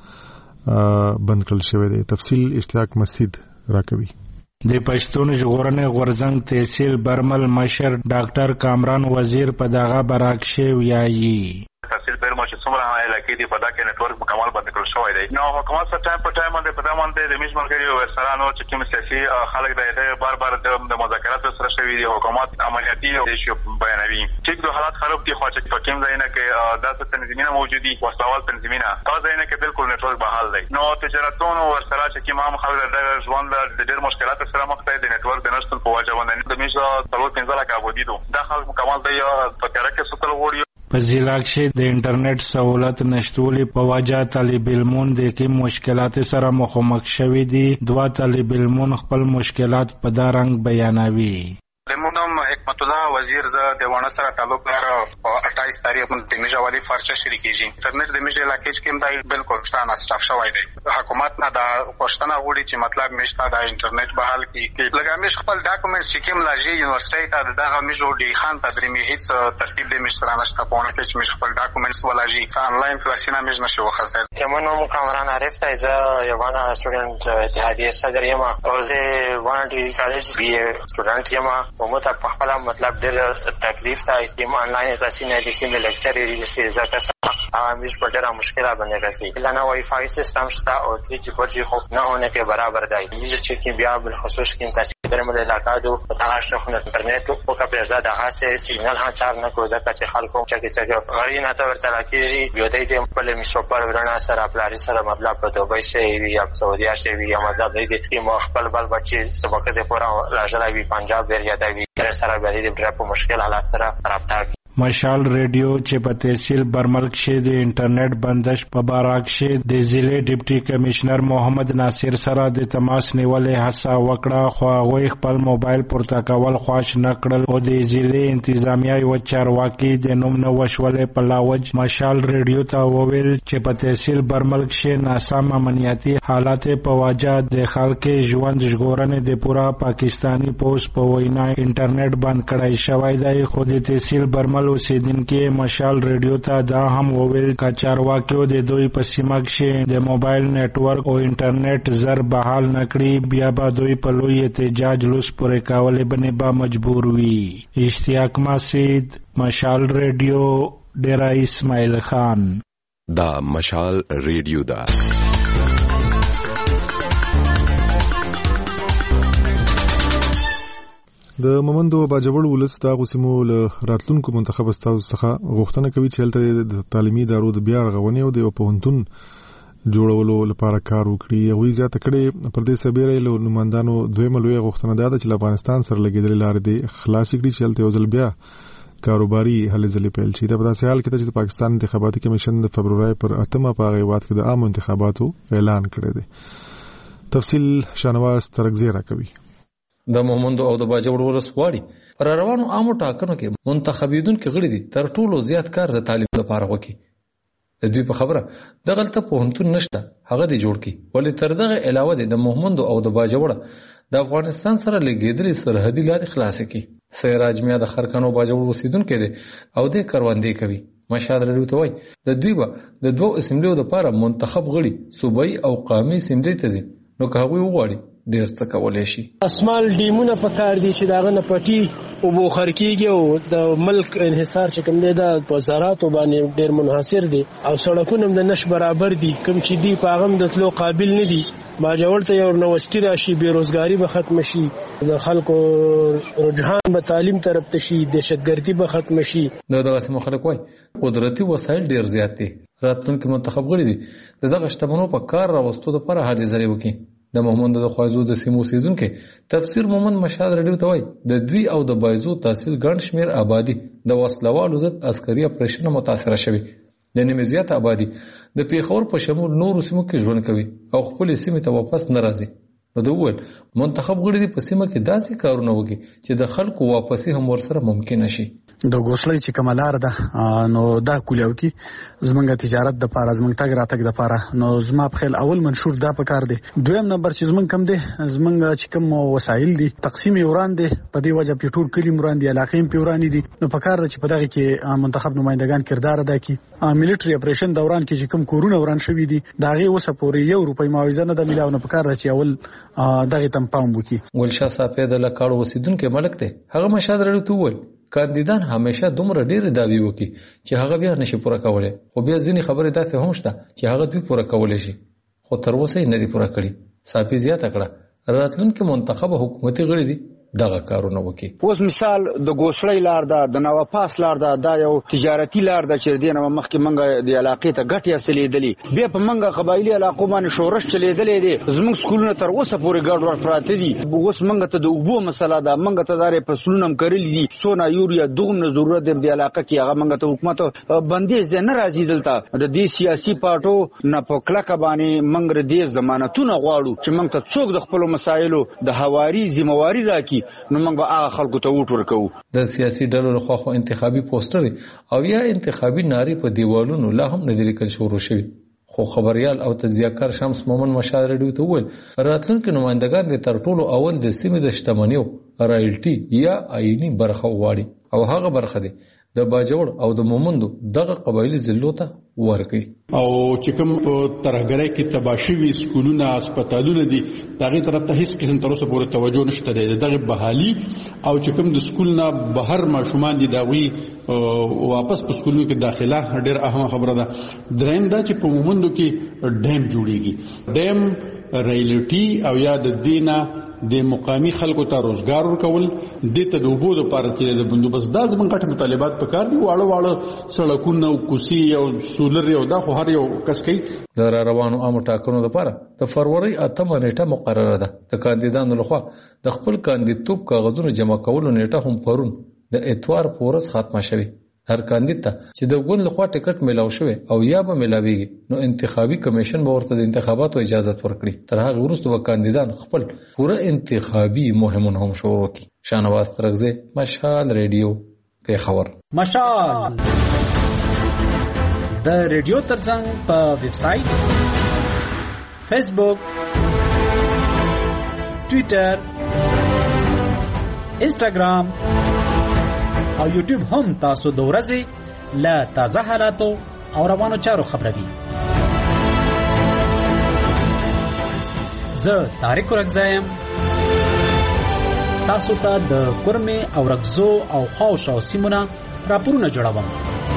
بند کړل شوی دی. تفصیل اشتیاق مسجد راکوي. د پښتون ژغورنې غورځنګ تحصیل برمل مشر ډاکټر کامران وزیر په دغه براکشه ویایي تحصیل برمل چې څومره علاقې دي په دغه نتورک مکمل بند کړل شوی دی. نو حکومت سره ټایم په ټایم باندې په دمانته د میشملګری ورسرانو چې کوم سیاسي خلک د بار د مذاکرات سره شوی دي حکومت عملیاتي او شی بیانوي چې د حالات خراب دي خو چې په کوم ځای نه کې داسې تنظیمونه موجودي وسوال تنظیمونه تا ځای نه کې بالکل نتورک بحال دی. نو تجارتونو ورسره چې کوم هم خلک د ژوند د ډېر مشکلات سره مخ دي د نتورک د نشټل په وجه باندې د میشا څلور 15 لک ابودي دو دا خلک مکمل دی په کار کې ستل وړي. په ضلع کې د انټرنیټ سہولت نشټولې په وجه طالب علمون د کوم مشکلات سره مخامخ شوي دي. دوا طالب علمون خپل مشکلات په دا رنګ بیانوي. زمونږ حکمت الله وزیر ز دیوانه سره تعلق لري او 28 تاریخ د میجوالي فرچه شریکيږي. انټرنیټ د میجه علاقې کې هم دا بالکل ستانه سټاف شوی دی. حکومت نه دا پښتنه غوړي چې مطلب مشته د انټرنیټ بحال کی لګامیش خپل ډاکومنټ سکیم لاجی یونیورسيټي ته دغه میجو ډي خان تدریمي هیڅ ترتیب د مشترانه شتهونه کې چې مش خپل ډاکومنټس ولاجی انلاین کلاسینه مش نشو وخته. کمنو کامران عارف ته ز یوانه سټوډنټ اتحادیه صدر یم او زه وانټي کالج بي سټوډنټ یم او مته په خپل مطلب ډېر تکلیف ته چې انلاین رسینه د کوم لیکچر یې ځکه همیش په ډېر مشکله باندې راځي. لنه وای فای سیستم شته او 3G خو نه هونه کې برابر دی. چې بیا بل خصوص کې تاسو درمل علاقه دو تاسو خو انټرنیټ او کپه زده هڅه سیګنال ها چار نه کو ځکه چې خلکو چې غری نه ته ورته راکېږي یو دې په لمې سوپر ورنا سره پلاری سره مطلب په دوبۍ شي یا سعودي شي یا مطلب دې چې مخبل بل بچي سبق دې پورا لاجلا وی پنجاب وریا دی سره به دې په مشکل حالات سره رابطه. مشال ریډیو چې په تحصیل برمل کې د انټرنیټ بندش په باره کې د ضلع ډیپټي کمشنر محمد ناصر سره د تماس نیولې هڅه وکړه خو هغه خپل موبایل پورته کول خواش نه کړل او د ضلع انتظامیه یو چارواکي د نوم نه وشولې په لاوج مشال ریډیو ته وویل چې په تحصیل برمل کې ناسم امنیتي حالات په وجه د خلکو ژوند ژغورنې د پورا پاکستانی پوس په وینا انټرنیټ بند کړای شوی دی. خو د تحصیل برمل اوسیدونکو مشال ریډیو ته دا هم وویل چې چارواکیو د دوی په سیمه کې د موبایل نتورک او انټرنیټ زر بحال نکړي بیا به دوی په لوی احتجاج لوس پورې کولې باندې به مجبور وي. اشتیاق مسجد مشال ریډیو ډیرا اسماعیل خان. دا مشال ریډیو دا د مومندو باجوړ ولس د غوسمو له راتلونکو منتخب استاد څخه غوښتنه کوي چې هلته د تعلیمي ادارو د بیا رغونې او د پوهنتون جوړولو لپاره کار وکړي. هغوی زیاته کړې پر دې سربېره له نمائندانو دویمه لویه غوښتنه ده چې افغانستان سره لګېدلې لارې د خلاص کړي چې هلته یو ځل بیا کاروباري هلې ځلې پیل شي. دا په داسې حال کې چې د پاکستان انتخاباتي کمیشن د فبروري پر 8 په هغه هېواد کې د عامو انتخاباتو اعلان کړی دی. تفصیل شانواز ترکزی راکوي. د مومندو او د باجوړ ولس غواړي پر روانو عامو ټاکنو کې منتخبیدونکو غړي دي تر ټولو زیات کار د تعلیم لپاره وکړي. د دوی په خبره دغلته پوهنتون نشته هغه دی جوړ کی ولې تر دغه علاوه د محمد او د باجوړه د افغانستان سره لګیدلې سرحدي لارې خلاص کی سراج میا د خرکانو باجوړ اوسیدونکو دی او د کروندې کوي مشال رډیو ته وای د دوی به د دوه اسمبلیو لپاره منتخب غړي صوبایي او قومي اسمبلی ته ځي نو که هغوی وغواړي ډیر څه کولای شي. اسمال ډیمونه په کار دي چې داغه نه پټي او بوخر کیږي او د ملک انحصار چې کوم دی د وزارت باندې ډیر منحصر دي او سړکونه هم د نش برابر دي کوم چې دی په هغه د تلو قابل نه دي. باجوړ ته یو نوښتي راشي بیروزګاری به ختم شي د خلکو رجحان به تعلیم طرف ته شي دهشتګردي به ختم شي. دغه سیمه خلک وای قدرتي وسایل ډیر زیات دي راتلونکي منتخب غړي دي دغه شتمنو په کار راوستو لپاره هلې ځلې وکړي. د محمد د خوازو د سیمو اوسیدونکو تفسیر مومن مشال رډیو ته وای د دوی او د بایزو تحصیل ګڼ شمیر آبادی د وسلوالو ضد عسکري اپریشن متاثر شوی د نیمه زیات آبادی د پیښور په شمول نورو سیمو کې ژوند کوي او خپل سیمه ته واپس نه راځي. نو د ول منتخب غړي په سیمه کې داسې کارونه وکړي چې د خلکو واپسی هم ورسره ممکن شي. د ګوسلې چې کمالار ده نو دا کولیو کې زمونږ تجارت د پاره زمونږ تګ راتګ د پاره نو زما په خیال اول منشور دا پکار دی. دویم نمبر چې زمونږ کم دی زمونږ چې کوم وسایل دي تقسیم وران دي په دې وجه پیټور کلی مران دي علاقې پیورانی دي نو پکار چې په دغه کې منتخب نمائندگان کردار ادا کړي. ملټری اپریشن دوران کې چې کوم کورونه وران شوی دي دا غي وسه پورې €1 معاوضه نه د ملاونه پکار چې اول دغه تم پام وکي. ولشا صافی د لکاړو وسیدونکو ملک ته هغه مشاد رړو تو وای کاندیدان همیشه دومره ډېر داوی وکي چې هغه بیا نشي پوره کولای خو بیا ځینې خبرې داسې هم شته چې هغه دوی پوره کولای شي خو تر اوسه یې نه دي پوره کړي. صافی زیاته کړه راتلونکي منتخب حکومتي غړي دي دغه کارونه وکي. اوس مثال د ګوسړی لار ده د نواپاس لار ده دا یو تجارتي لار ده چې دینه مخکې منګه د علاقې ته ګټه اصلېدلې بیا په منګه قبایلی علاقو باندې شورش چلیدلې دي زموږ سکولونه تر اوسه پورې ګډ ور پراته دي. اوس منګه ته د اوبو مسله ده منګه ته دارې فصلونه هم کړلې دي سونا یوریا دومره ضرورت دی د علاقې کې هغه منګه ته حکومت بندیز نه راځي دلته د دې سیاسي پارټو نه په کلکه باندې منګ دې ضمانتونه غواړو چې منګ ته څوک د خپل مسایلو د حواري ذمہواری راکړي نو موږ به هغه خلکو ته ووټ ورکوو. د سیاسي ډلو لخوا خو انتخابي پوسټر او یا انتخابي نارې په دیوالونو لا هم نه دي لیکل شروع شوي خو خبريال او تجزیه‌کار شمس مومن مشال رډیو ته وویل راتلونکي نمائندگان د تر ټولو اول د سیمې د شتمنیو رایلټي یا آئینی برخه وواړي او هغه برخه دي د باجوړ او د مومندو دغه قبایلی ضلعو ته ورکړي. او چې کوم په ترهګرۍ کې تباشوي سکولونه هسپتالونه دي دغه طرف ته هیڅ قسم تر اوسه پورې توجه نشته دی دغه بحالي او چې کوم د سکولونه بهر ماشومان دي داوی واپس په سکولونو کې داخله ډېر اهمه خبره ده. دریم دا چې په مومندو کې ډیم جوړیږي ډیم ریلټي او یا د دینه د مقامی خلکو ته روزګار ورکول د ته د وبو د پاره چې د بندوبست د زمونږ غټ مطالبات پکار دي واړه واړه سړکونه او کوسي او سولر یو دا خو هر یو کس کوي. د روانو عامو ټاکنو لپاره د فروری 8 نیټه مقرره ده. د کاندیدانو لخوا د خپل کاندیدتوب کاغذونو جمع کولو نیټه هم پرون د اتوار پورس ختمه شوه. هر کاندید ته چې د ګوند لخوا ټیکټ ملاو شوی او یا به ملاويږي نو انتخابي کمیشن به ورته د انتخاباتو اجازه ورکړي. تر هغه وروسته به کاندیدان خپل پوره انتخابي مهمونه هم شروع کړي. شانواز ترغزه مشال ریډیو پیښور. مشال د ریډیو ترڅنګ په ویب سټ فیسبوک ټوئیټر انسټاګرام او یوټیوب هم تاسو د ورځې له تازه حالاتو او روانو چارو خبروي. زه طارق رغزایم تاسو ته د کورمه او رغزو او خاوشو سیمونه راپورونه جوړوم.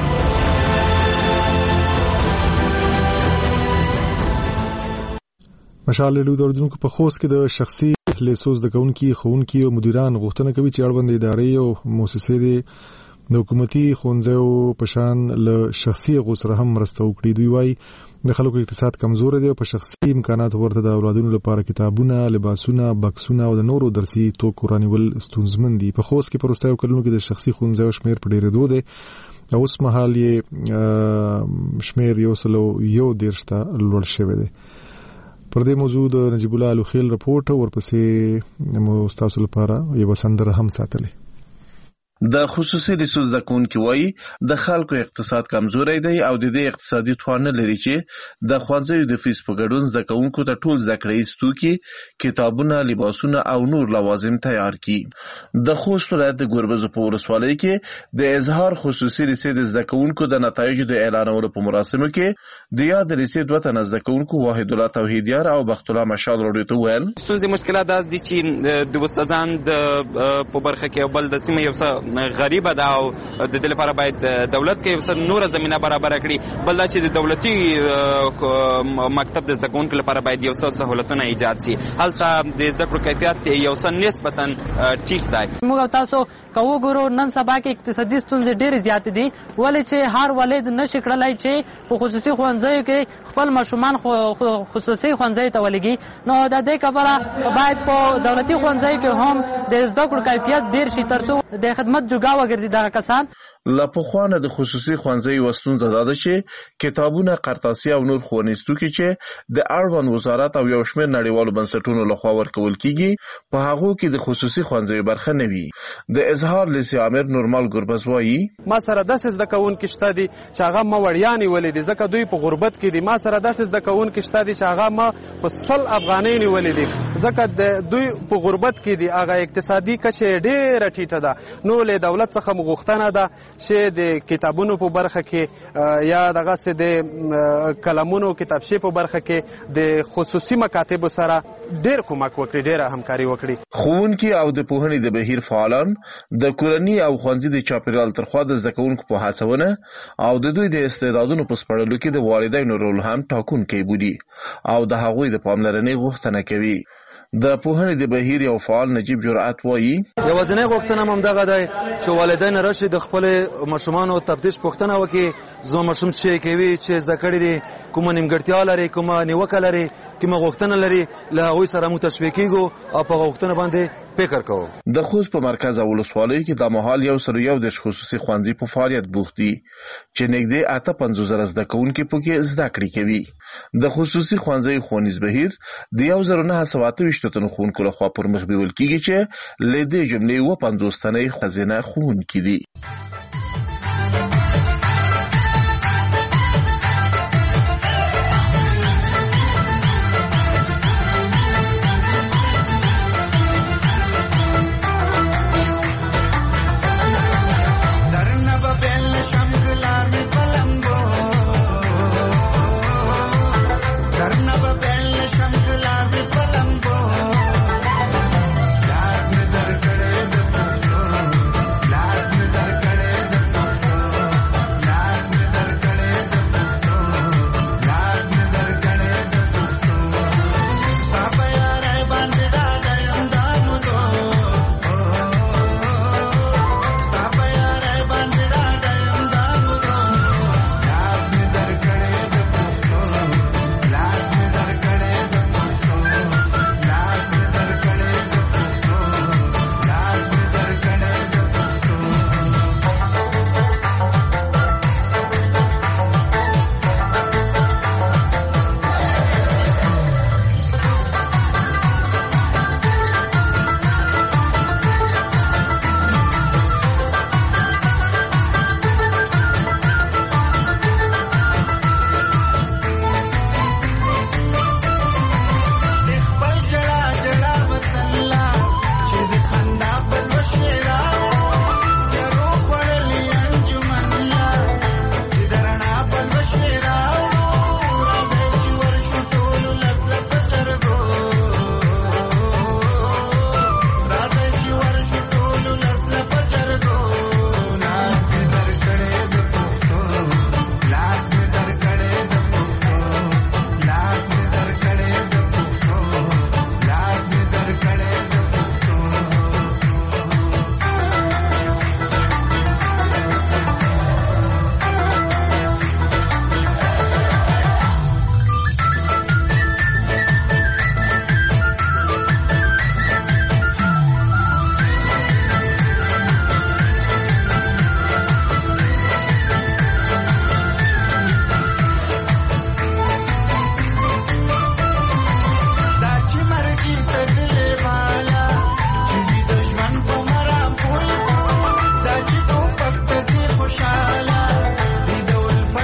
مشال له دوردونکو په خوست کې د شخصي لیسوس د کونکي خونکي او مدیران غوښتنه کوي چې اړوند ادارې او مؤسسې د حکومتي خونځو په شان له شخصي غوسره هم مرسته وکړي. دوی وايي د خلکو اقتصاد کمزور دی او په شخصي امکانات ورته د اولادونو لپاره کتابونه، لباسونه، بکسونه او د نورو درسي توکو رانیول ستونزمن دي. په خوست کې پروستایو کلونو کې د شخصي خونځو شمیر په ډیرېدو دی او اوس مهال یې شمیر 101 ته لوړ شوی دی. پر دې موضوع د نجیب الله الخیل رپورټ ورپسې مو تاسو لپاره یو سندره هم ساتلې. د خصوصي لیسو زده کوونکي وایي د خلکو اقتصاد کمزوری دی او د دې اقتصادي توان نه لري چې د ښوونځیو د فیس په ګډون زده کوونکو ته ټول زده کړیز توکي، کتابونه، لباسونه او نور لوازم تیار کړي. د خوست ولایت د ګوربزو په ولسوالۍ کې د اظهار خصوصي لیسې د زده کوونکو د نتایجو د اعلانولو په مراسمو کې د یاد لیسې 2 تنه زده کوونکو وحید الله توحیدیار او بخت الله مشال راډیو ته ویل ستونزې مشکلات دا دي چې د استادان په برخه کې بل د سیمې یو څه غریبه ده او د دې لپاره باید دولت کې یو نور زمينه برابر کړي، بل دا چې د دولتي مکتب د زده کوونکو لپاره باید یو څه سہولتونه ایجاد شي. هلته د زده کړو کیفیت یو څه نسبتا ټیټ دی. موږ تاسو کوو ګورو نن سبا کې اقتصادي ستونزې ډېرې زیاتې دي، ولې چې هر والد نشي کړلی چې په خصوصي ښوونځیو کې خپل ماشومان خصوصي ښوونځیو ته ولېږي. نو د دې کبله باید په دولتي ښوونځیو کې هم د زده کړو کیفیت ډېر شي تر څو د خدمت جوګه وګرځي دغه کسان. لا پخوانه د خصوصي ښوونځیو ستونزه دا ده چې کتابونه، قرطاسي او نور ښوونیز توکي چې د اړوند وزارت او یو شمېر نړیوالو بنسټونو لخوا ورکول کیږي په هغو کې د خصوصي ښوونځیو برخه نه وي. د اظهار لیسې امیر نورمال ګربز وایي ما سره داسې زده کوونکي شته دي چې هغه ما وړیا نیولې دي ځکه دوی په غربت کې دي. ما سره داسې زده کوونکي شته دي چې هغه ما په 100 افغانۍ نیولې دي ځکه د دوی په غربت کې دي. هغه اقتصادي کچه ډېره ټیټه ده. نو له دولت څخه مغوښتنه ده چې د کتابونو په برخه کې یا دغه سه د کلمونو کتابچې په برخه کې د خصوصي مکاتب سره ډېر کومک وکړي، ډېر همکاري وکړي. ښوونکي او د پوهنې د بهیر فعالان د کورنۍ او ښوونځي د چاپیریال ترخوا د زده کوونکو په هڅونه او د دوی د استعدادونو په سپړلو کې د والدینو رول هم ټاکونکی بولي او د هغوی د پاملرنې غوښتنه کوي. د پوهنې د بهیر یو فعال نجیب جرأت وایي یوازینۍ غوښتنه هم دغه دی چې والدین راشي د خپل ماشومانو تفتیش پوښتنه وکړي زما ماشوم څه کوي، چې زده کړي دي، کومه نیمګړتیا لري، کومه نیوکه لري، کومه غوښتنه لري، له هغوی سره موږ تشویق کیږو او په غوښتنه باندې فکر کوو. د خوست په مرکز او ولسوالۍ کې د مهال 101 خصوصي ښوونځي په فعالیت بوخت دي چې نږدې 58,000 زده کوونکي پکې زده کړې کوي. د خصوصي ښوونځي ښوونیز بهیر د 1928 تنو ښوونکو لخوا پر مخ بیول کیږي چې له دې جملې 50 تنه ښځینه ښوونکي دي.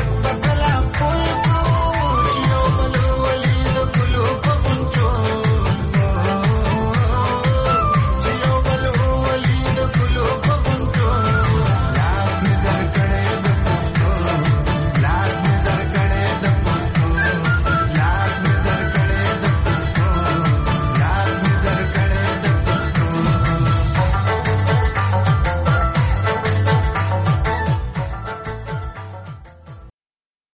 Let the